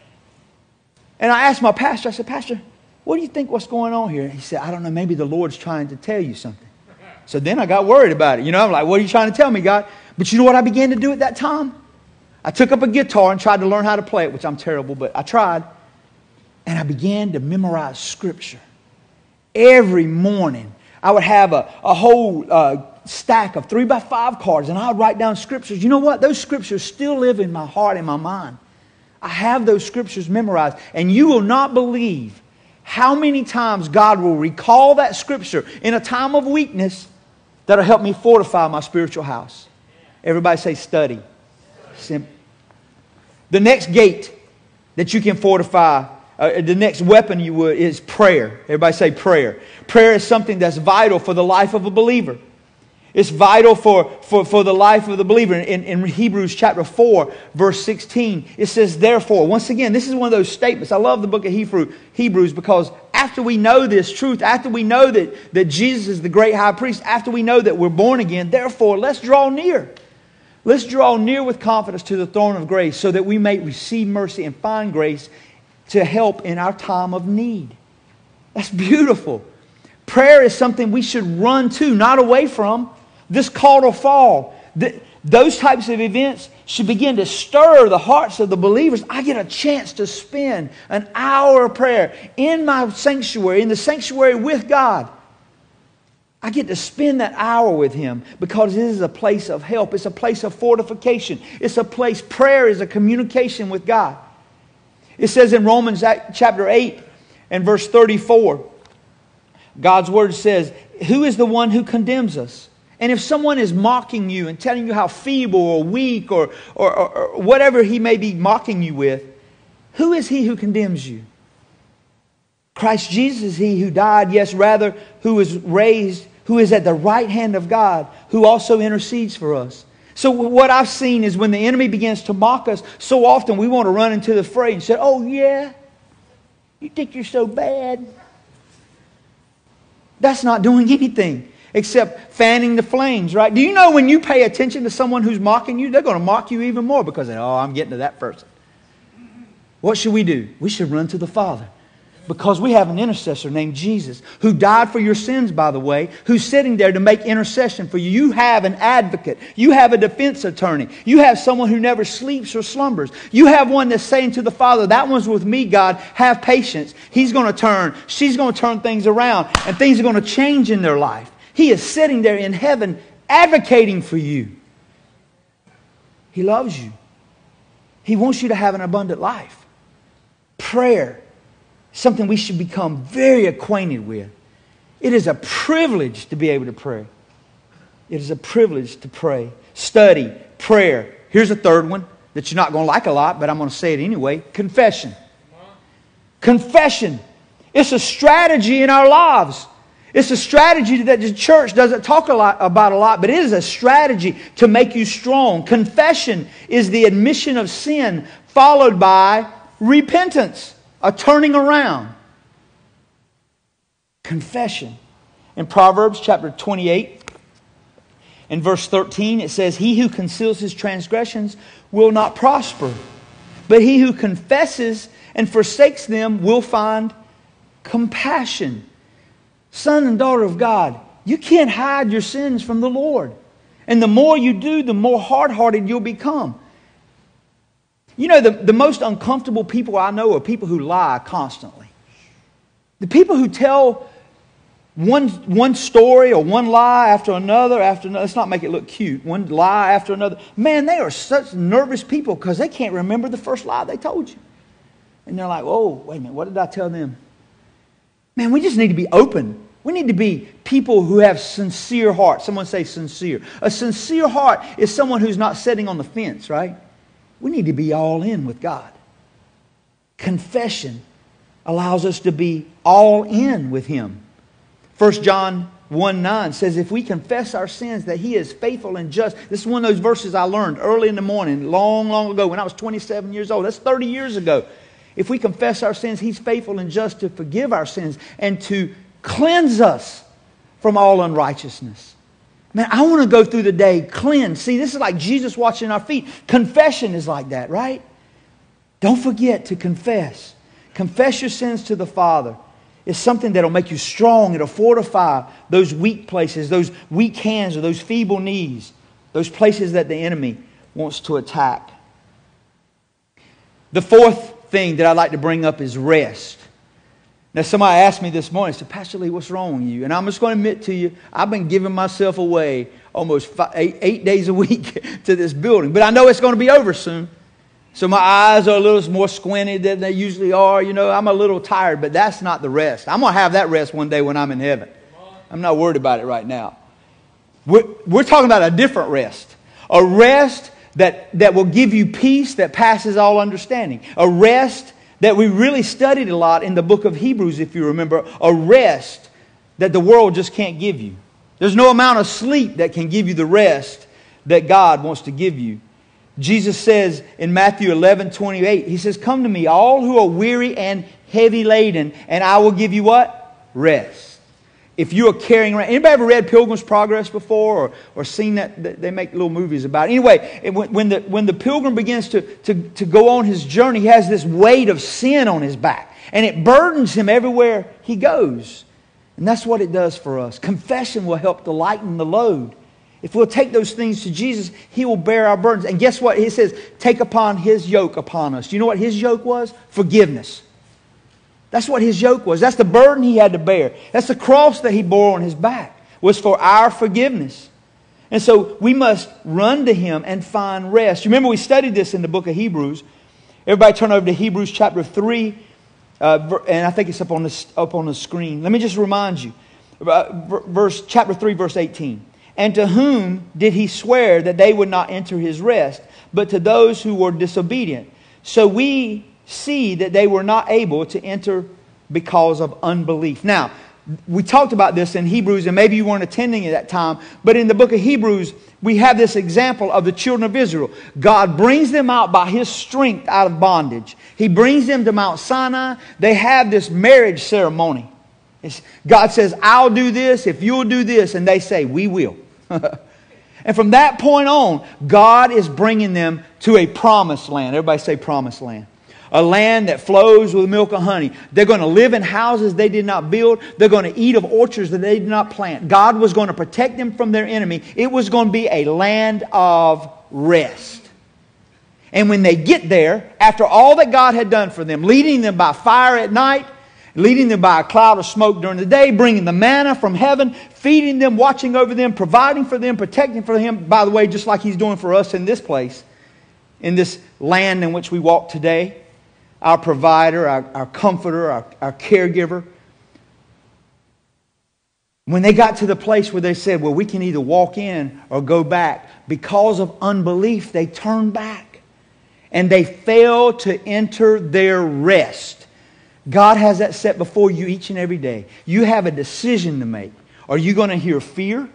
And I asked my pastor, I said, "Pastor, what do you think what's going on here?" He said, "I don't know, maybe the Lord's trying to tell you something." So then I got worried about it. You know, I'm like, "What are you trying to tell me, God?" But you know what I began to do at that time? I took up a guitar and tried to learn how to play it, which I'm terrible, but I tried. And I began to memorize Scripture. Every morning, I would have a, a whole uh, stack of three by five cards, and I would write down Scriptures. You know what? Those Scriptures still live in my heart and my mind. I have those Scriptures memorized, and you will not believe how many times God will recall that Scripture in a time of weakness that'll help me fortify my spiritual house. Everybody say study. Simple. The next gate that you can fortify, uh, the next weapon you would, is prayer. Everybody say prayer. Prayer is something that's vital for the life of a believer. It's vital for, for, for the life of the believer. In, in Hebrews chapter four, verse sixteen, it says, "Therefore," once again, this is one of those statements. I love the book of Hebrew, Hebrews because after we know this truth, after we know that, that Jesus is the great high priest, after we know that we're born again, therefore, let's draw near. Let's draw near with confidence to the throne of grace so that we may receive mercy and find grace to help in our time of need. That's beautiful. Prayer is something we should run to, not away from. This call to fall, th- those types of events should begin to stir the hearts of the believers. I get a chance to spend an hour of prayer in my sanctuary, in the sanctuary with God. I get to spend that hour with Him because it is a place of help. It's a place of fortification. It's a place, prayer is a communication with God. It says in Romans chapter eight and verse thirty-four, God's Word says, "Who is the one who condemns us? And if someone is mocking you and telling you how feeble or weak or, or, or, or whatever he may be mocking you with, who is he who condemns you? Christ Jesus is He who died, yes, rather, who was raised, who is at the right hand of God, who also intercedes for us." So what I've seen is when the enemy begins to mock us, so often we want to run into the fray and say, "Oh yeah, you think you're so bad?" That's not doing anything except fanning the flames, right? Do you know when you pay attention to someone who's mocking you, they're going to mock you even more because, "Oh, I'm getting to that person." What should we do? We should run to the Father. Because we have an intercessor named Jesus who died for your sins, by the way, who's sitting there to make intercession for you. You have an advocate. You have a defense attorney. You have someone who never sleeps or slumbers. You have one that's saying to the Father, "That one's with me, God. Have patience." He's going to turn, she's going to turn things around and things are going to change in their life. He is sitting there in heaven advocating for you. He loves you. He wants you to have an abundant life. Prayer. Something we should become very acquainted with. It is a privilege to be able to pray. It is a privilege to pray. Study, prayer. Here's a third one that you're not going to like a lot, but I'm going to say it anyway. Confession. Confession. It's a strategy in our lives. It's a strategy that the church doesn't talk a lot about a lot, but it is a strategy to make you strong. Confession is the admission of sin followed by repentance. A turning around. Confession. In Proverbs chapter twenty-eight and verse thirteen, it says, "He who conceals his transgressions will not prosper, but he who confesses and forsakes them will find compassion." Son and daughter of God, you can't hide your sins from the Lord. And the more you do, the more hard-hearted you'll become. You know, the, the most uncomfortable people I know are people who lie constantly. The people who tell one, one story or one lie after another, after another. Let's not make it look cute. One lie after another. Man, they are such nervous people because they can't remember the first lie they told you. And they're like, oh, wait a minute, what did I tell them? Man, we just need to be open. We need to be people who have sincere hearts. Someone say sincere. A sincere heart is someone who's not sitting on the fence, right? We need to be all in with God. Confession allows us to be all in with Him. First John one nine says, if we confess our sins, that He is faithful and just. This is one of those verses I learned early in the morning, long, long ago, when I was twenty-seven years old. That's thirty years ago. If we confess our sins, He's faithful and just to forgive our sins and to cleanse us from all unrighteousness. Man, I want to go through the day cleansed. See, this is like Jesus washing our feet. Confession is like that, right? Don't forget to confess. Confess your sins to the Father. It's something that will make you strong. It'll fortify those weak places, those weak hands or those feeble knees, those places that the enemy wants to attack. The fourth thing that I'd like to bring up is rest. Now, somebody asked me this morning, said, Pastor Lee, what's wrong with you? And I'm just going to admit to you, I've been giving myself away almost five, eight, eight days a week to this building. But I know it's going to be over soon. So my eyes are a little more squinted than they usually are. You know, I'm a little tired, but that's not the rest. I'm going to have that rest one day when I'm in heaven. I'm not worried about it right now. We're, we're talking about a different rest. A rest that, that will give you peace that passes all understanding. A rest that we really studied a lot in the book of Hebrews, if you remember. A rest that the world just can't give you. There's no amount of sleep that can give you the rest that God wants to give you. Jesus says in Matthew eleven twenty-eight, He says, come to me, all who are weary and heavy laden, and I will give you what? Rest. If you are carrying around... Anybody ever read Pilgrim's Progress before or, or seen that? They make little movies about it. Anyway, when, when, the, when the pilgrim begins to, to, to go on his journey, he has this weight of sin on his back. And it burdens him everywhere he goes. And that's what it does for us. Confession will help to lighten the load. If we'll take those things to Jesus, He will bear our burdens. And guess what? He says, take upon His yoke upon us. Do you know what His yoke was? Forgiveness. That's what His yoke was. That's the burden He had to bear. That's the cross that He bore on His back. Was for our forgiveness. And so we must run to Him and find rest. You remember we studied this in the book of Hebrews. Everybody turn over to Hebrews chapter three. Uh, and I think it's up on, the, up on the screen. Let me just remind you. Uh, verse, chapter three, verse eighteen. And to whom did He swear that they would not enter His rest, but to those who were disobedient? So we see that they were not able to enter because of unbelief. Now, we talked about this in Hebrews, and maybe you weren't attending at that time, but in the book of Hebrews, we have this example of the children of Israel. God brings them out by His strength out of bondage. He brings them to Mount Sinai. They have this marriage ceremony. It's, God says, I'll do this if you'll do this. And they say, we will. And from that point on, God is bringing them to a promised land. Everybody say promised land. A land that flows with milk and honey. They're going to live in houses they did not build. They're going to eat of orchards that they did not plant. God was going to protect them from their enemy. It was going to be a land of rest. And when they get there, after all that God had done for them, leading them by fire at night, leading them by a cloud of smoke during the day, bringing the manna from heaven, feeding them, watching over them, providing for them, protecting for them, by the way, just like He's doing for us in this place, in this land in which we walk today. Our provider, our, our comforter, our, our caregiver. When they got to the place where they said, well, we can either walk in or go back, because of unbelief, they turned back. And they failed to enter their rest. God has that set before you each and every day. You have a decision to make. Are you going to hear fear?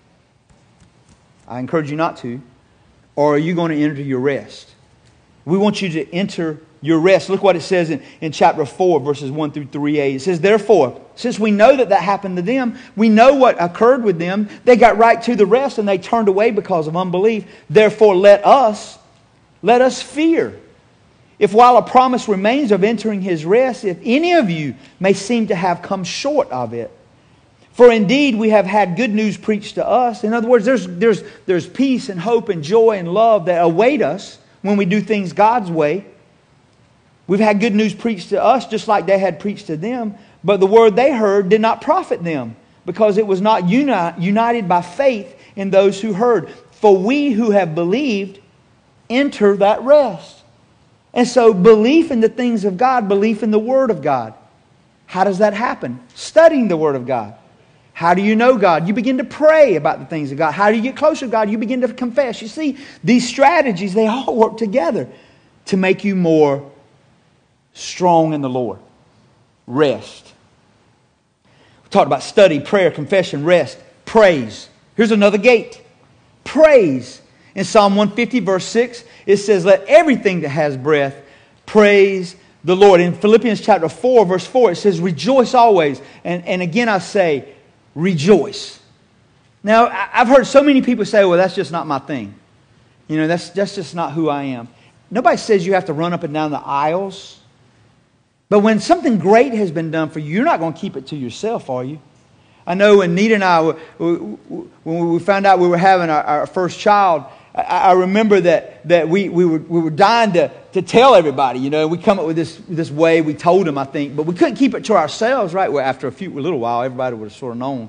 I encourage you not to. Or are you going to enter your rest? We want you to enter your rest. Look what it says in, in chapter four, verses one through three a. It says, therefore, since we know that that happened to them, we know what occurred with them. They got right to the rest and they turned away because of unbelief. Therefore, let us, let us fear. If while a promise remains of entering His rest, if any of you may seem to have come short of it. For indeed we have had good news preached to us. In other words, there's, there's, there's peace and hope and joy and love that await us when we do things God's way. We've had good news preached to us just like they had preached to them. But the word they heard did not profit them, because it was not uni- united by faith in those who heard. For we who have believed enter that rest. And so belief in the things of God, belief in the Word of God. How does that happen? Studying the Word of God. How do you know God? You begin to pray about the things of God. How do you get closer to God? You begin to confess. You see, these strategies, they all work together to make you more strong in the Lord. Rest. We talked about study, prayer, confession, rest, praise. Here's another gate. Praise. In Psalm one fifty verse six, it says, let everything that has breath praise the Lord. In Philippians chapter four verse four, it says, rejoice always. And, and again I say, rejoice. Now, I've heard so many people say, well, that's just not my thing. You know, that's, that's just not who I am. Nobody says you have to run up and down the aisles. But when something great has been done for you, you're not going to keep it to yourself, are you? I know when Nita and I, when we found out we were having our, our first child, I, I remember that, that we, we, were, we were dying to, to tell everybody. You know, we come up with this, this way, we told them, I think, but we couldn't keep it to ourselves, right? Well, after a few, a little while, everybody would have sort of known.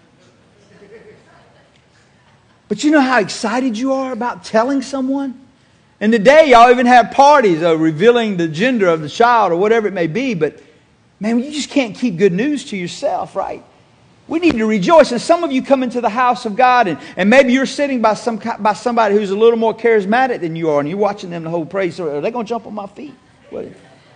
But you know how excited you are about telling someone? And today, y'all even have parties of revealing the gender of the child or whatever it may be. But, man, you just can't keep good news to yourself, right? We need to rejoice. And some of you come into the house of God, and, and maybe you're sitting by some by somebody who's a little more charismatic than you are, and you're watching them the whole praise. So are they going to jump on my feet? What?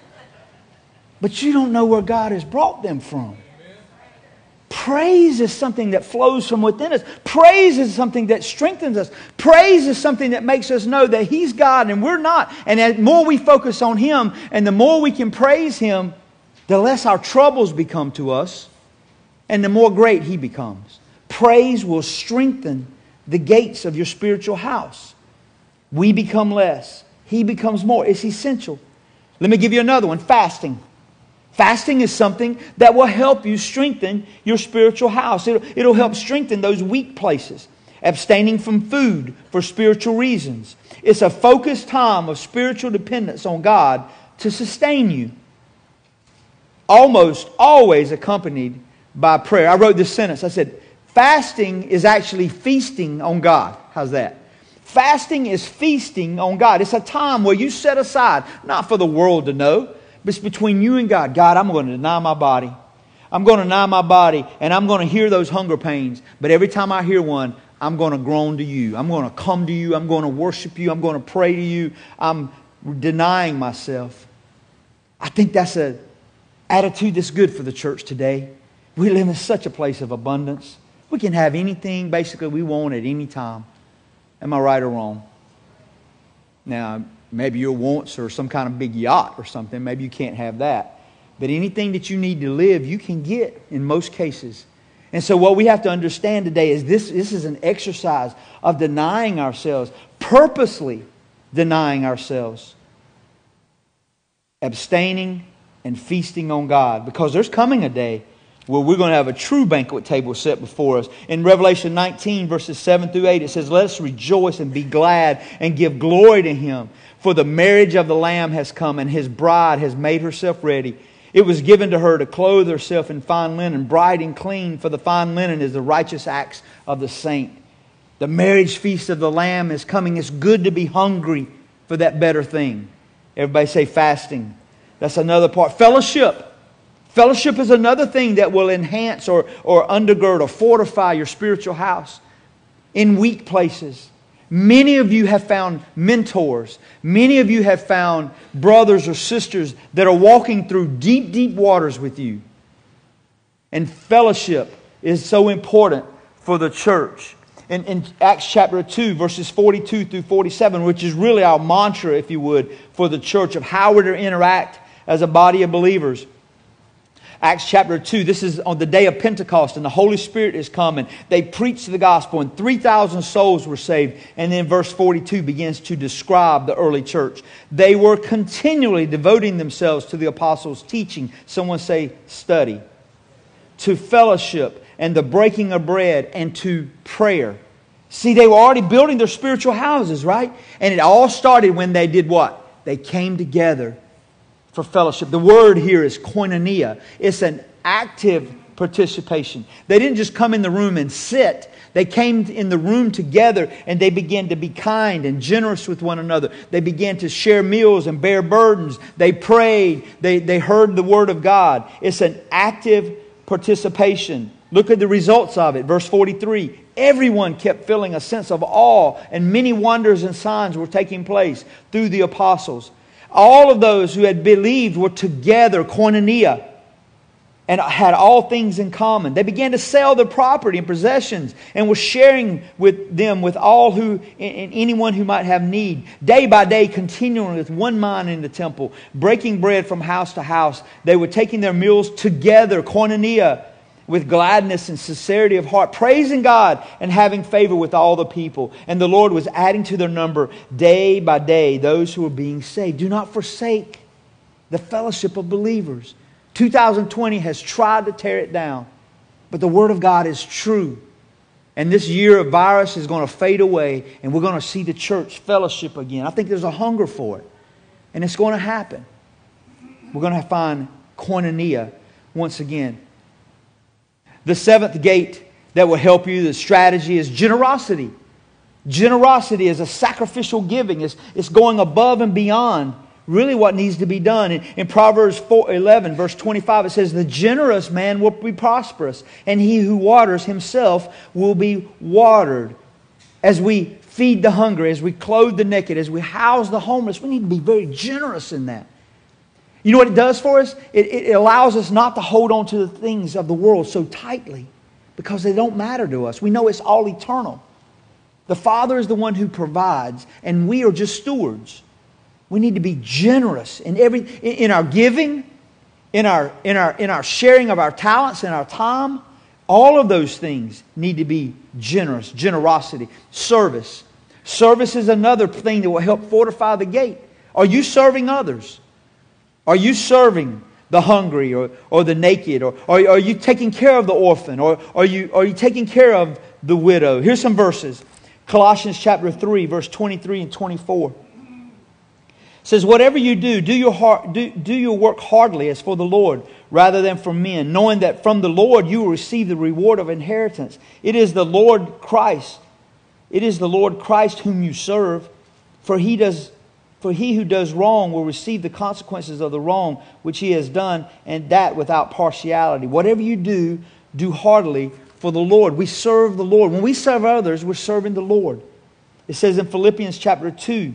But you don't know where God has brought them from. Praise is something that flows from within us. Praise is something that strengthens us. Praise is something that makes us know that He's God and we're not. And the more we focus on Him and the more we can praise Him, the less our troubles become to us and the more great He becomes. Praise will strengthen the gates of your spiritual house. We become less. He becomes more. It's essential. Let me give you another one. Fasting. Fasting is something that will help you strengthen your spiritual house. It'll, it'll help strengthen those weak places. Abstaining from food for spiritual reasons. It's a focused time of spiritual dependence on God to sustain you. Almost always accompanied by prayer. I wrote this sentence. I said, fasting is actually feasting on God. How's that? Fasting is feasting on God. It's a time where you set aside, not for the world to know, but it's between you and God. God, I'm going to deny my body. I'm going to deny my body, and I'm going to hear those hunger pains. But every time I hear one, I'm going to groan to you. I'm going to come to you. I'm going to worship you. I'm going to pray to you. I'm denying myself. I think that's an attitude that's good for the church today. We live in such a place of abundance. We can have anything basically we want at any time. Am I right or wrong? Now, maybe your wants are some kind of big yacht or something. Maybe you can't have that. But anything that you need to live, you can get in most cases. And so what we have to understand today is this, this is an exercise of denying ourselves, purposely denying ourselves, abstaining and feasting on God. Because there's coming a day where we're going to have a true banquet table set before us. In Revelation nineteen, verses seven through eight, it says, let us rejoice and be glad and give glory to Him. For the marriage of the Lamb has come, and His bride has made herself ready. It was given to her to clothe herself in fine linen, bright and clean, for the fine linen is the righteous acts of the saint. The marriage feast of the Lamb is coming. It's good to be hungry for that better thing. Everybody say fasting. That's another part. Fellowship. Fellowship is another thing that will enhance or, or undergird or fortify your spiritual house in weak places. Many of you have found mentors. Many of you have found brothers or sisters that are walking through deep, deep waters with you. And fellowship is so important for the church. In, in Acts chapter two, verses forty-two through forty-seven, which is really our mantra, if you would, for the church of how we're to interact as a body of believers. Acts chapter two, this is on the day of Pentecost, and the Holy Spirit is coming. They preached the gospel, and three thousand souls were saved. And then verse forty-two begins to describe the early church. They were continually devoting themselves to the apostles' teaching. Someone say study. To fellowship, and the breaking of bread and to prayer. See, they were already building their spiritual houses, right? And it all started when they did what? They came together for fellowship. The word here is koinonia. It's an active participation. They didn't just come in the room and sit. They came in the room together and they began to be kind and generous with one another. They began to share meals and bear burdens. They prayed. They, they heard the Word of God. It's an active participation. Look at the results of it. Verse forty-three. Everyone kept feeling a sense of awe, and many wonders and signs were taking place through the apostles. All of those who had believed were together, koinonia, and had all things in common. They began to sell their property and possessions and were sharing with them with all who and anyone who might have need. Day by day, continuing with one mind in the temple, breaking bread from house to house. They were taking their meals together, koinonia, with gladness and sincerity of heart, praising God and having favor with all the people. And the Lord was adding to their number day by day those who were being saved. Do not forsake the fellowship of believers. two thousand twenty has tried to tear it down, but the Word of God is true. And this year of virus is going to fade away, and we're going to see the church fellowship again. I think there's a hunger for it, and it's going to happen. We're going to find koinonia once again. The seventh gate that will help you, the strategy, is generosity. Generosity is a sacrificial giving. It's, it's going above and beyond really what needs to be done. In, in Proverbs four, eleven, verse twenty-five, it says, "The generous man will be prosperous, and he who waters himself will be watered." As we feed the hungry, as we clothe the naked, as we house the homeless, we need to be very generous in that. You know what it does for us? It, it allows us not to hold on to the things of the world so tightly because they don't matter to us. We know it's all eternal. The Father is the one who provides, and we are just stewards. We need to be generous in every in our giving, in our in our in our sharing of our talents and our time. All of those things need to be generous. Generosity, service. Service is another thing that will help fortify the gate. Are you serving others? Are you serving the hungry or, or the naked? Or, or are you taking care of the orphan? Or are you, are you taking care of the widow? Here's some verses. Colossians chapter three, verse twenty-three and twenty-four. It says, "Whatever you do, do your, heart, do, do your work heartily as for the Lord, rather than for men, knowing that from the Lord you will receive the reward of inheritance. It is the Lord Christ. It is the Lord Christ whom you serve. For he does... For he who does wrong will receive the consequences of the wrong which he has done, and that without partiality. Whatever you do, do heartily for the Lord." We serve the Lord. When we serve others, we're serving the Lord. It says in Philippians chapter two,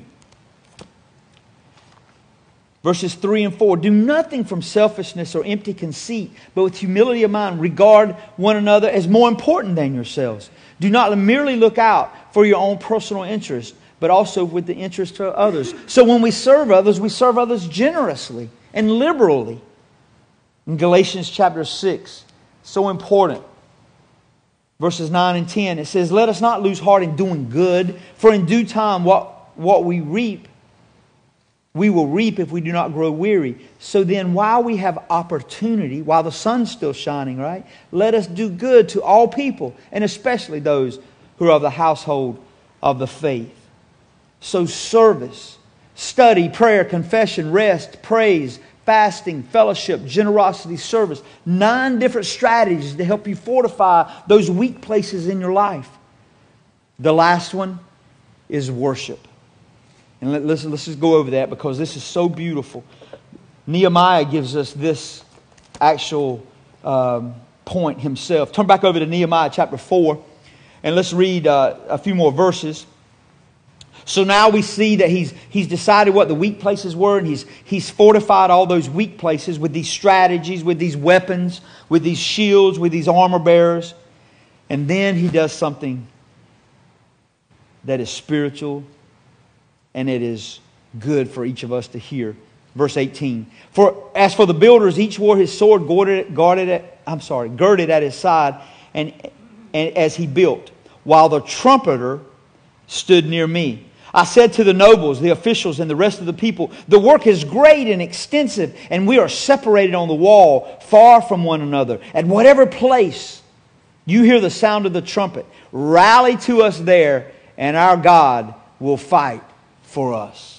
verses three and four, "Do nothing from selfishness or empty conceit, but with humility of mind regard one another as more important than yourselves. Do not merely look out for your own personal interest, but also with the interest of others." So when we serve others, we serve others generously and liberally. In Galatians chapter six, so important. Verses nine and ten, it says, "Let us not lose heart in doing good, for in due time what, what we reap, we will reap if we do not grow weary. So then while we have opportunity, while the sun's still shining, right, let us do good to all people, and especially those who are of the household of the faith." So service, study, prayer, confession, rest, praise, fasting, fellowship, generosity, service. Nine different strategies to help you fortify those weak places in your life. The last one is worship. And let, let's, let's just go over that because this is so beautiful. Nehemiah gives us this actual um, point himself. Turn back over to Nehemiah chapter four and let's read uh, a few more verses. So now we see that he's he's decided what the weak places were, and he's he's fortified all those weak places with these strategies, with these weapons, with these shields, with these armor bearers. And then he does something that is spiritual and it is good for each of us to hear. Verse eighteen. "For as for the builders, each wore his sword guarded, guarded at, I'm sorry, girded at his side, and, and as he built, while the trumpeter stood near me. I said to the nobles, the officials, and the rest of the people, the work is great and extensive, and we are separated on the wall, far from one another. At whatever place You hear the sound of the trumpet. Rally to us there, and our God will fight for us.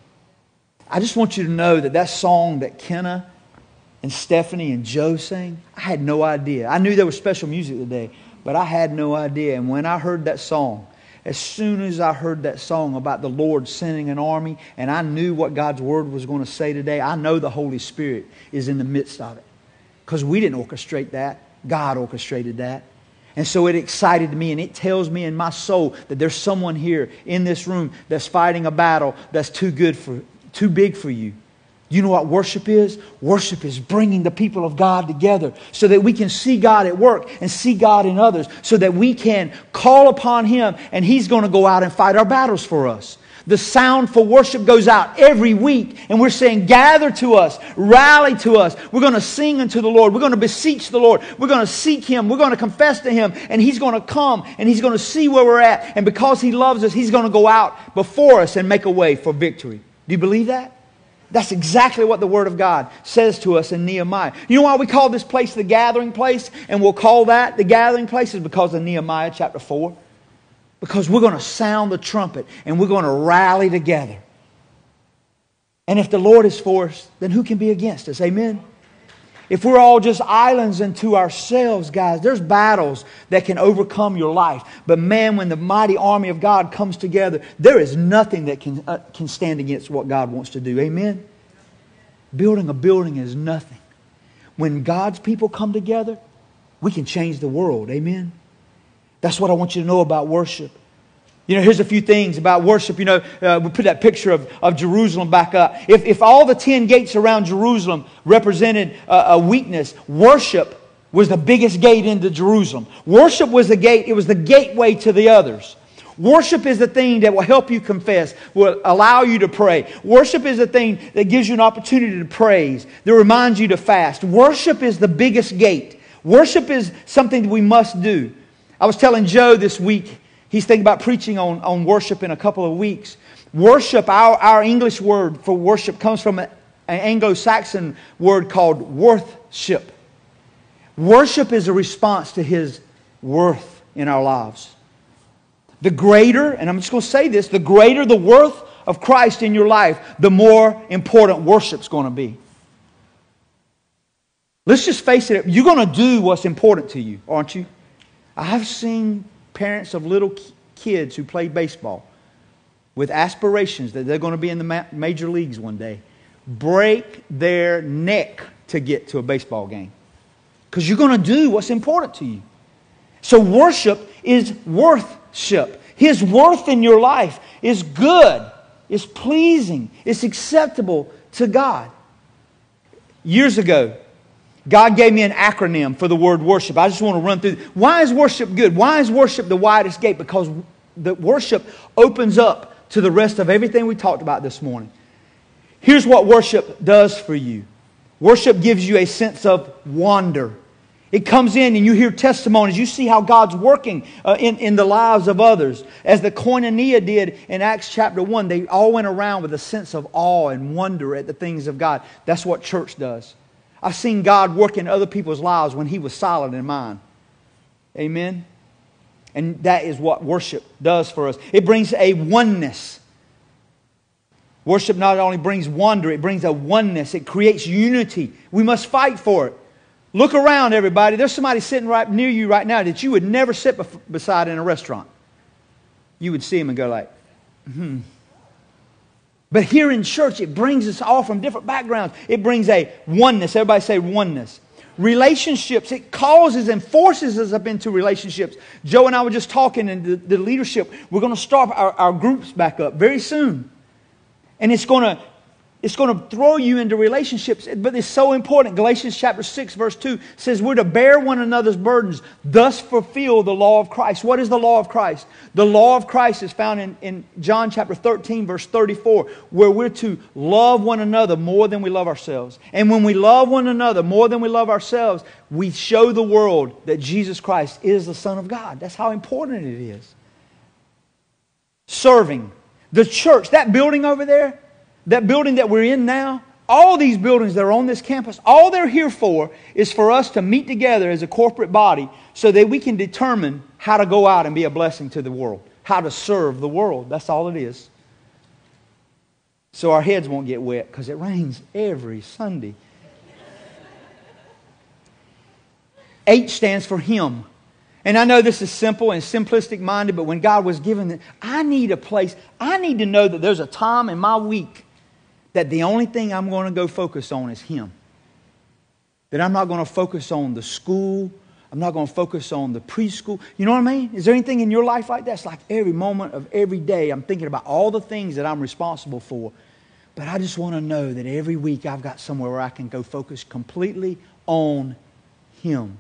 I just want you to know that that song that Kenna and Stephanie and Joe sang, I had no idea. I knew there was special music today, but I had no idea. And when I heard that song, as soon as I heard that song about the Lord sending an army, and I knew what God's Word was going to say today, I know the Holy Spirit is in the midst of it. Because we didn't orchestrate that. God orchestrated that. And so it excited me, and it tells me in my soul that there's someone here in this room that's fighting a battle that's too good for, too big for you. You know what worship is? Worship is bringing the people of God together so that we can see God at work and see God in others, so that we can call upon Him and He's going to go out and fight our battles for us. The sound for worship goes out every week, and we're saying, gather to us, rally to us. We're going to sing unto the Lord. We're going to beseech the Lord. We're going to seek Him. We're going to confess to Him, and He's going to come, and He's going to see where we're at. And because He loves us, He's going to go out before us and make a way for victory. Do you believe that? That's exactly what the Word of God says to us in Nehemiah. You know why we call this place the gathering place, and we'll call that the gathering place? Is because of Nehemiah chapter four. Because we're going to sound the trumpet and we're going to rally together. And if the Lord is for us, then who can be against us? Amen? If we're all just islands unto ourselves, guys, there's battles that can overcome your life. But man, when the mighty army of God comes together, there is nothing that can, uh, can stand against what God wants to do. Amen? Building a building is nothing. When God's people come together, we can change the world. Amen? That's what I want you to know about worship. You know, here's a few things about worship. You know, uh, we put that picture of, of Jerusalem back up. If, if all the ten gates around Jerusalem represented uh, a weakness, worship was the biggest gate into Jerusalem. Worship was the gate. It was the gateway to the others. Worship is the thing that will help you confess, will allow you to pray. Worship is the thing that gives you an opportunity to praise, that reminds you to fast. Worship is the biggest gate. Worship is something that we must do. I was telling Joe this week, he's thinking about preaching on, on worship in a couple of weeks. Worship, our, our English word for worship comes from an Anglo-Saxon word called worthship. Worship is a response to His worth in our lives. The greater, and I'm just going to say this, the greater the worth of Christ in your life, the more important worship's going to be. Let's just face it, you're going to do what's important to you, aren't you? I've seen parents of little kids who play baseball with aspirations that they're going to be in the major leagues one day break their neck to get to a baseball game. Because you're going to do what's important to you. So worship is worthship. His worth in your life is good, is pleasing, is acceptable to God. Years ago, God gave me an acronym for the word worship. I just want to run through. Why is worship good? Why is worship the widest gate? Because the worship opens up to the rest of everything we talked about this morning. Here's what worship does for you. Worship gives you a sense of wonder. It comes in and you hear testimonies. You see how God's working uh, in, in the lives of others. As the koinonia did in Acts chapter one, they all went around with a sense of awe and wonder at the things of God. That's what church does. I've seen God work in other people's lives when He was silent in mine. Amen? And that is what worship does for us. It brings a oneness. Worship not only brings wonder, it brings a oneness. It creates unity. We must fight for it. Look around, everybody. There's somebody sitting right near you right now that you would never sit bef- beside in a restaurant. You would see him and go like, hmm. But here in church, it brings us all from different backgrounds. It brings a oneness. Everybody say oneness. Relationships. It causes and forces us up into relationships. Joe and I were just talking in the, the leadership. We're going to start our, our groups back up very soon. And it's going to It's going to throw you into relationships, but it's so important. Galatians chapter six verse two says we're to bear one another's burdens, thus fulfill the law of Christ. What is the law of Christ? The law of Christ is found in, in John chapter thirteen verse thirty-four, where we're to love one another more than we love ourselves. And when we love one another more than we love ourselves, we show the world that Jesus Christ is the Son of God. That's how important it is. Serving. The church, that building over there, that building that we're in now, All these buildings that are on this campus, all they're here for is for us to meet together as a corporate body so that we can determine how to go out and be a blessing to the world, how to serve the world. That's all it is. So our heads won't get wet because it rains every Sunday. H stands for Him. And I know this is simple and simplistic minded, but when God was given it, I need a place. I need to know that there's a time in my week that the only thing I'm going to go focus on is Him. That I'm not going to focus on the school. I'm not going to focus on the preschool. You know what I mean? Is there anything in your life like that? It's like every moment of every day I'm thinking about all the things that I'm responsible for. But I just want to know that every week I've got somewhere where I can go focus completely on Him.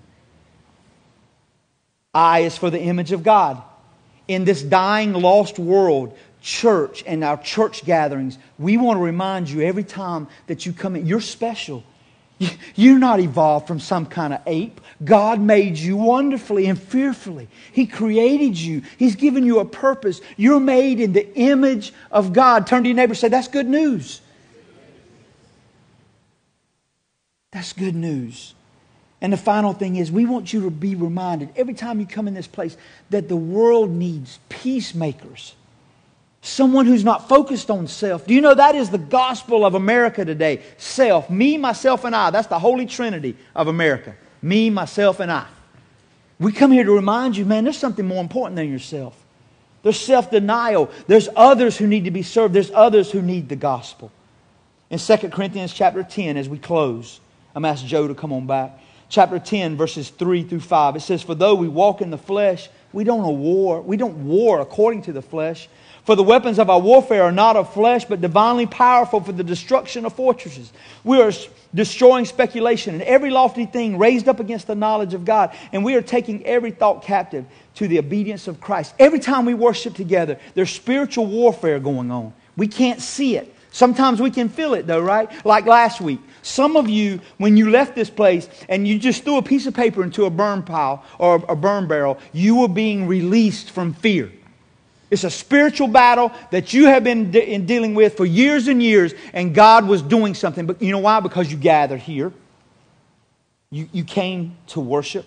I is for the image of God. In this dying, lost world, church and our church gatherings, we want to remind you every time that you come in, you're special. You're not evolved from some kind of ape. God made you wonderfully and fearfully. He created you. He's given you a purpose. You're made in the image of God. Turn to your neighbor and say, that's good news. That's good news. And the final thing is, we want you to be reminded every time you come in this place that the world needs peacemakers. Someone who's not focused on self. Do you know that is the gospel of America today? Self. Me, myself, and I. That's the Holy Trinity of America. Me, myself, and I. We come here to remind you, man, there's something more important than yourself. There's self-denial. There's others who need to be served. There's others who need the gospel. In Second Corinthians chapter ten, as we close, I'm asking Joe to come on back. Chapter ten, verses three through five. It says, for though we walk in the flesh, we don't war. We don't war according to the flesh. For the weapons of our warfare are not of flesh, but divinely powerful for the destruction of fortresses. We are destroying speculation and every lofty thing raised up against the knowledge of God. And we are taking every thought captive to the obedience of Christ. Every time we worship together, there's spiritual warfare going on. We can't see it. Sometimes we can feel it though, right? Like last week. Some of you, when you left this place and you just threw a piece of paper into a burn pile or a burn barrel, you were being released from fear. It's a spiritual battle that you have been de- in dealing with for years and years, and God was doing something. But you know why? Because you gathered here. You, you came to worship.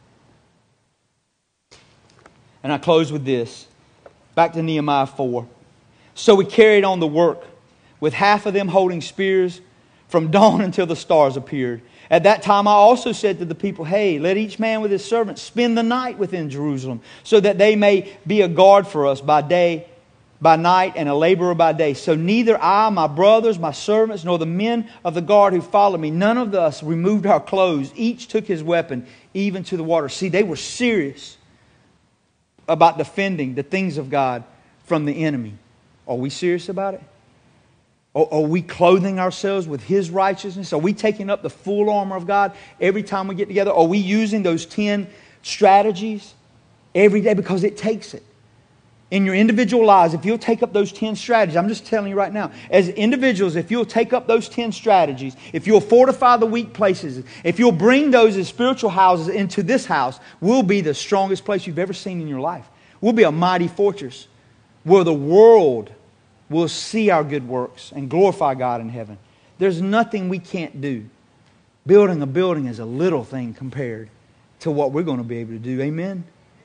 And I close with this. Back to Nehemiah four. So we carried on the work, with half of them holding spears, from dawn until the stars appeared. At that time I also said to the people, hey, let each man with his servant spend the night within Jerusalem, so that they may be a guard for us by day, by night, and a laborer by day. So neither I, my brothers, my servants, nor the men of the guard who followed me, none of us removed our clothes. Each took his weapon, even to the water. See, they were serious about defending the things of God from the enemy. Are we serious about it? Are we clothing ourselves with His righteousness? Are we taking up the full armor of God every time we get together? Are we using those ten strategies every day? Because it takes it. In your individual lives, if you'll take up those ten strategies, I'm just telling you right now, as individuals, if you'll take up those ten strategies, if you'll fortify the weak places, if you'll bring those as spiritual houses into this house, we'll be the strongest place you've ever seen in your life. We'll be a mighty fortress where the world will see our good works and glorify God in heaven. There's nothing we can't do. Building a building is a little thing compared to what we're going to be able to do. Amen?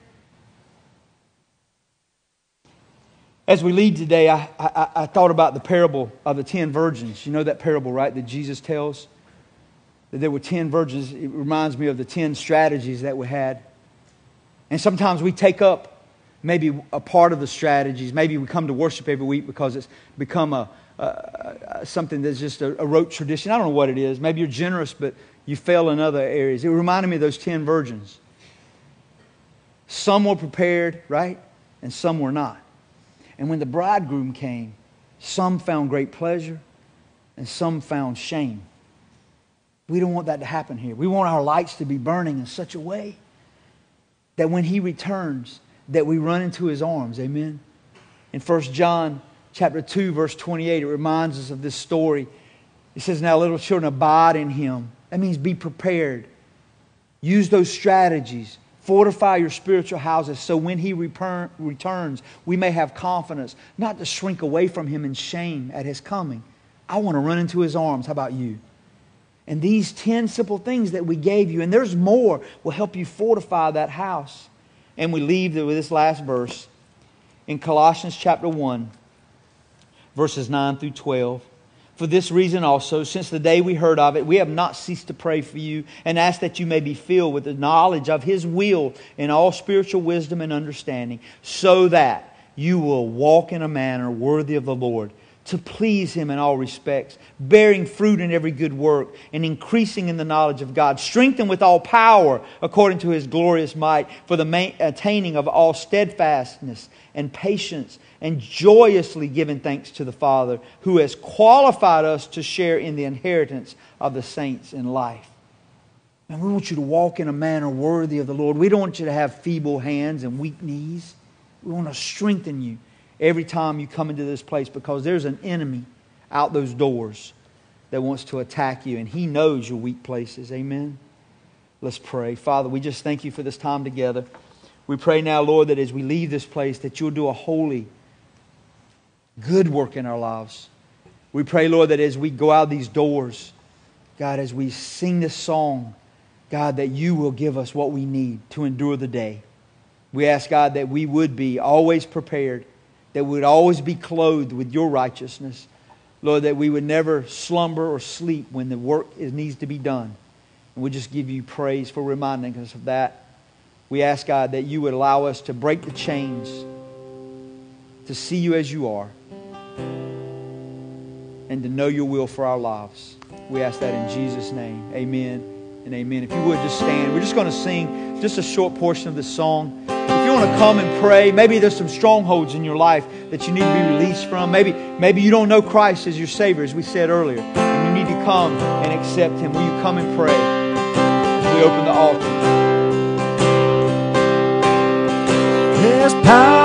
As we lead today, I, I, I thought about the parable of the ten virgins. You know that parable, right, that Jesus tells? That there were ten virgins. It reminds me of the ten strategies that we had. And sometimes we take up maybe a part of the strategies. Maybe we come to worship every week because it's become a, a, a something that's just a, a rote tradition. I don't know what it is. Maybe you're generous, but you fail in other areas. It reminded me of those ten virgins. Some were prepared, right? And some were not. And when the bridegroom came, some found great pleasure and some found shame. We don't want that to happen here. We want our lights to be burning in such a way that when He returns, that we run into His arms. Amen. In First John chapter two, verse twenty-eight, it reminds us of this story. It says, now little children, abide in Him. That means be prepared. Use those strategies. Fortify your spiritual houses so when He return, returns, we may have confidence not to shrink away from Him in shame at His coming, I want to run into His arms. How about you? And these ten simple things that we gave you, and there's more, will help you fortify that house. And we leave with this last verse in Colossians chapter one, verses nine through twelve. For this reason also, since the day we heard of it, we have not ceased to pray for you and ask that you may be filled with the knowledge of His will in all spiritual wisdom and understanding, so that you will walk in a manner worthy of the Lord, to please Him in all respects, bearing fruit in every good work, and increasing in the knowledge of God, strengthened with all power according to His glorious might, for the main, attaining of all steadfastness and patience, and joyously giving thanks to the Father, who has qualified us to share in the inheritance of the saints in life. And we want you to walk in a manner worthy of the Lord. We don't want you to have feeble hands and weak knees. We want to strengthen you every time you come into this place, because there's an enemy out those doors that wants to attack you, and he knows your weak places. Amen? Let's pray. Father, we just thank you for this time together. We pray now, Lord, that as we leave this place, that you'll do a holy, good work in our lives. We pray, Lord, that as we go out these doors, God, as we sing this song, God, that you will give us what we need to endure the day. We ask, God, that we would be always prepared, that we would always be clothed with your righteousness. Lord, that we would never slumber or sleep when the work is, needs to be done. And we just give you praise for reminding us of that. We ask, God, that you would allow us to break the chains, to see you as you are, and to know your will for our lives. We ask that in Jesus' name. Amen and amen. If you would just stand. We're just going to sing just a short portion of this song. If you want to come and pray, maybe there's some strongholds in your life that you need to be released from. Maybe, maybe you don't know Christ as your Savior, as we said earlier, and you need to come and accept Him. Will you come and pray as we open the altar? There's power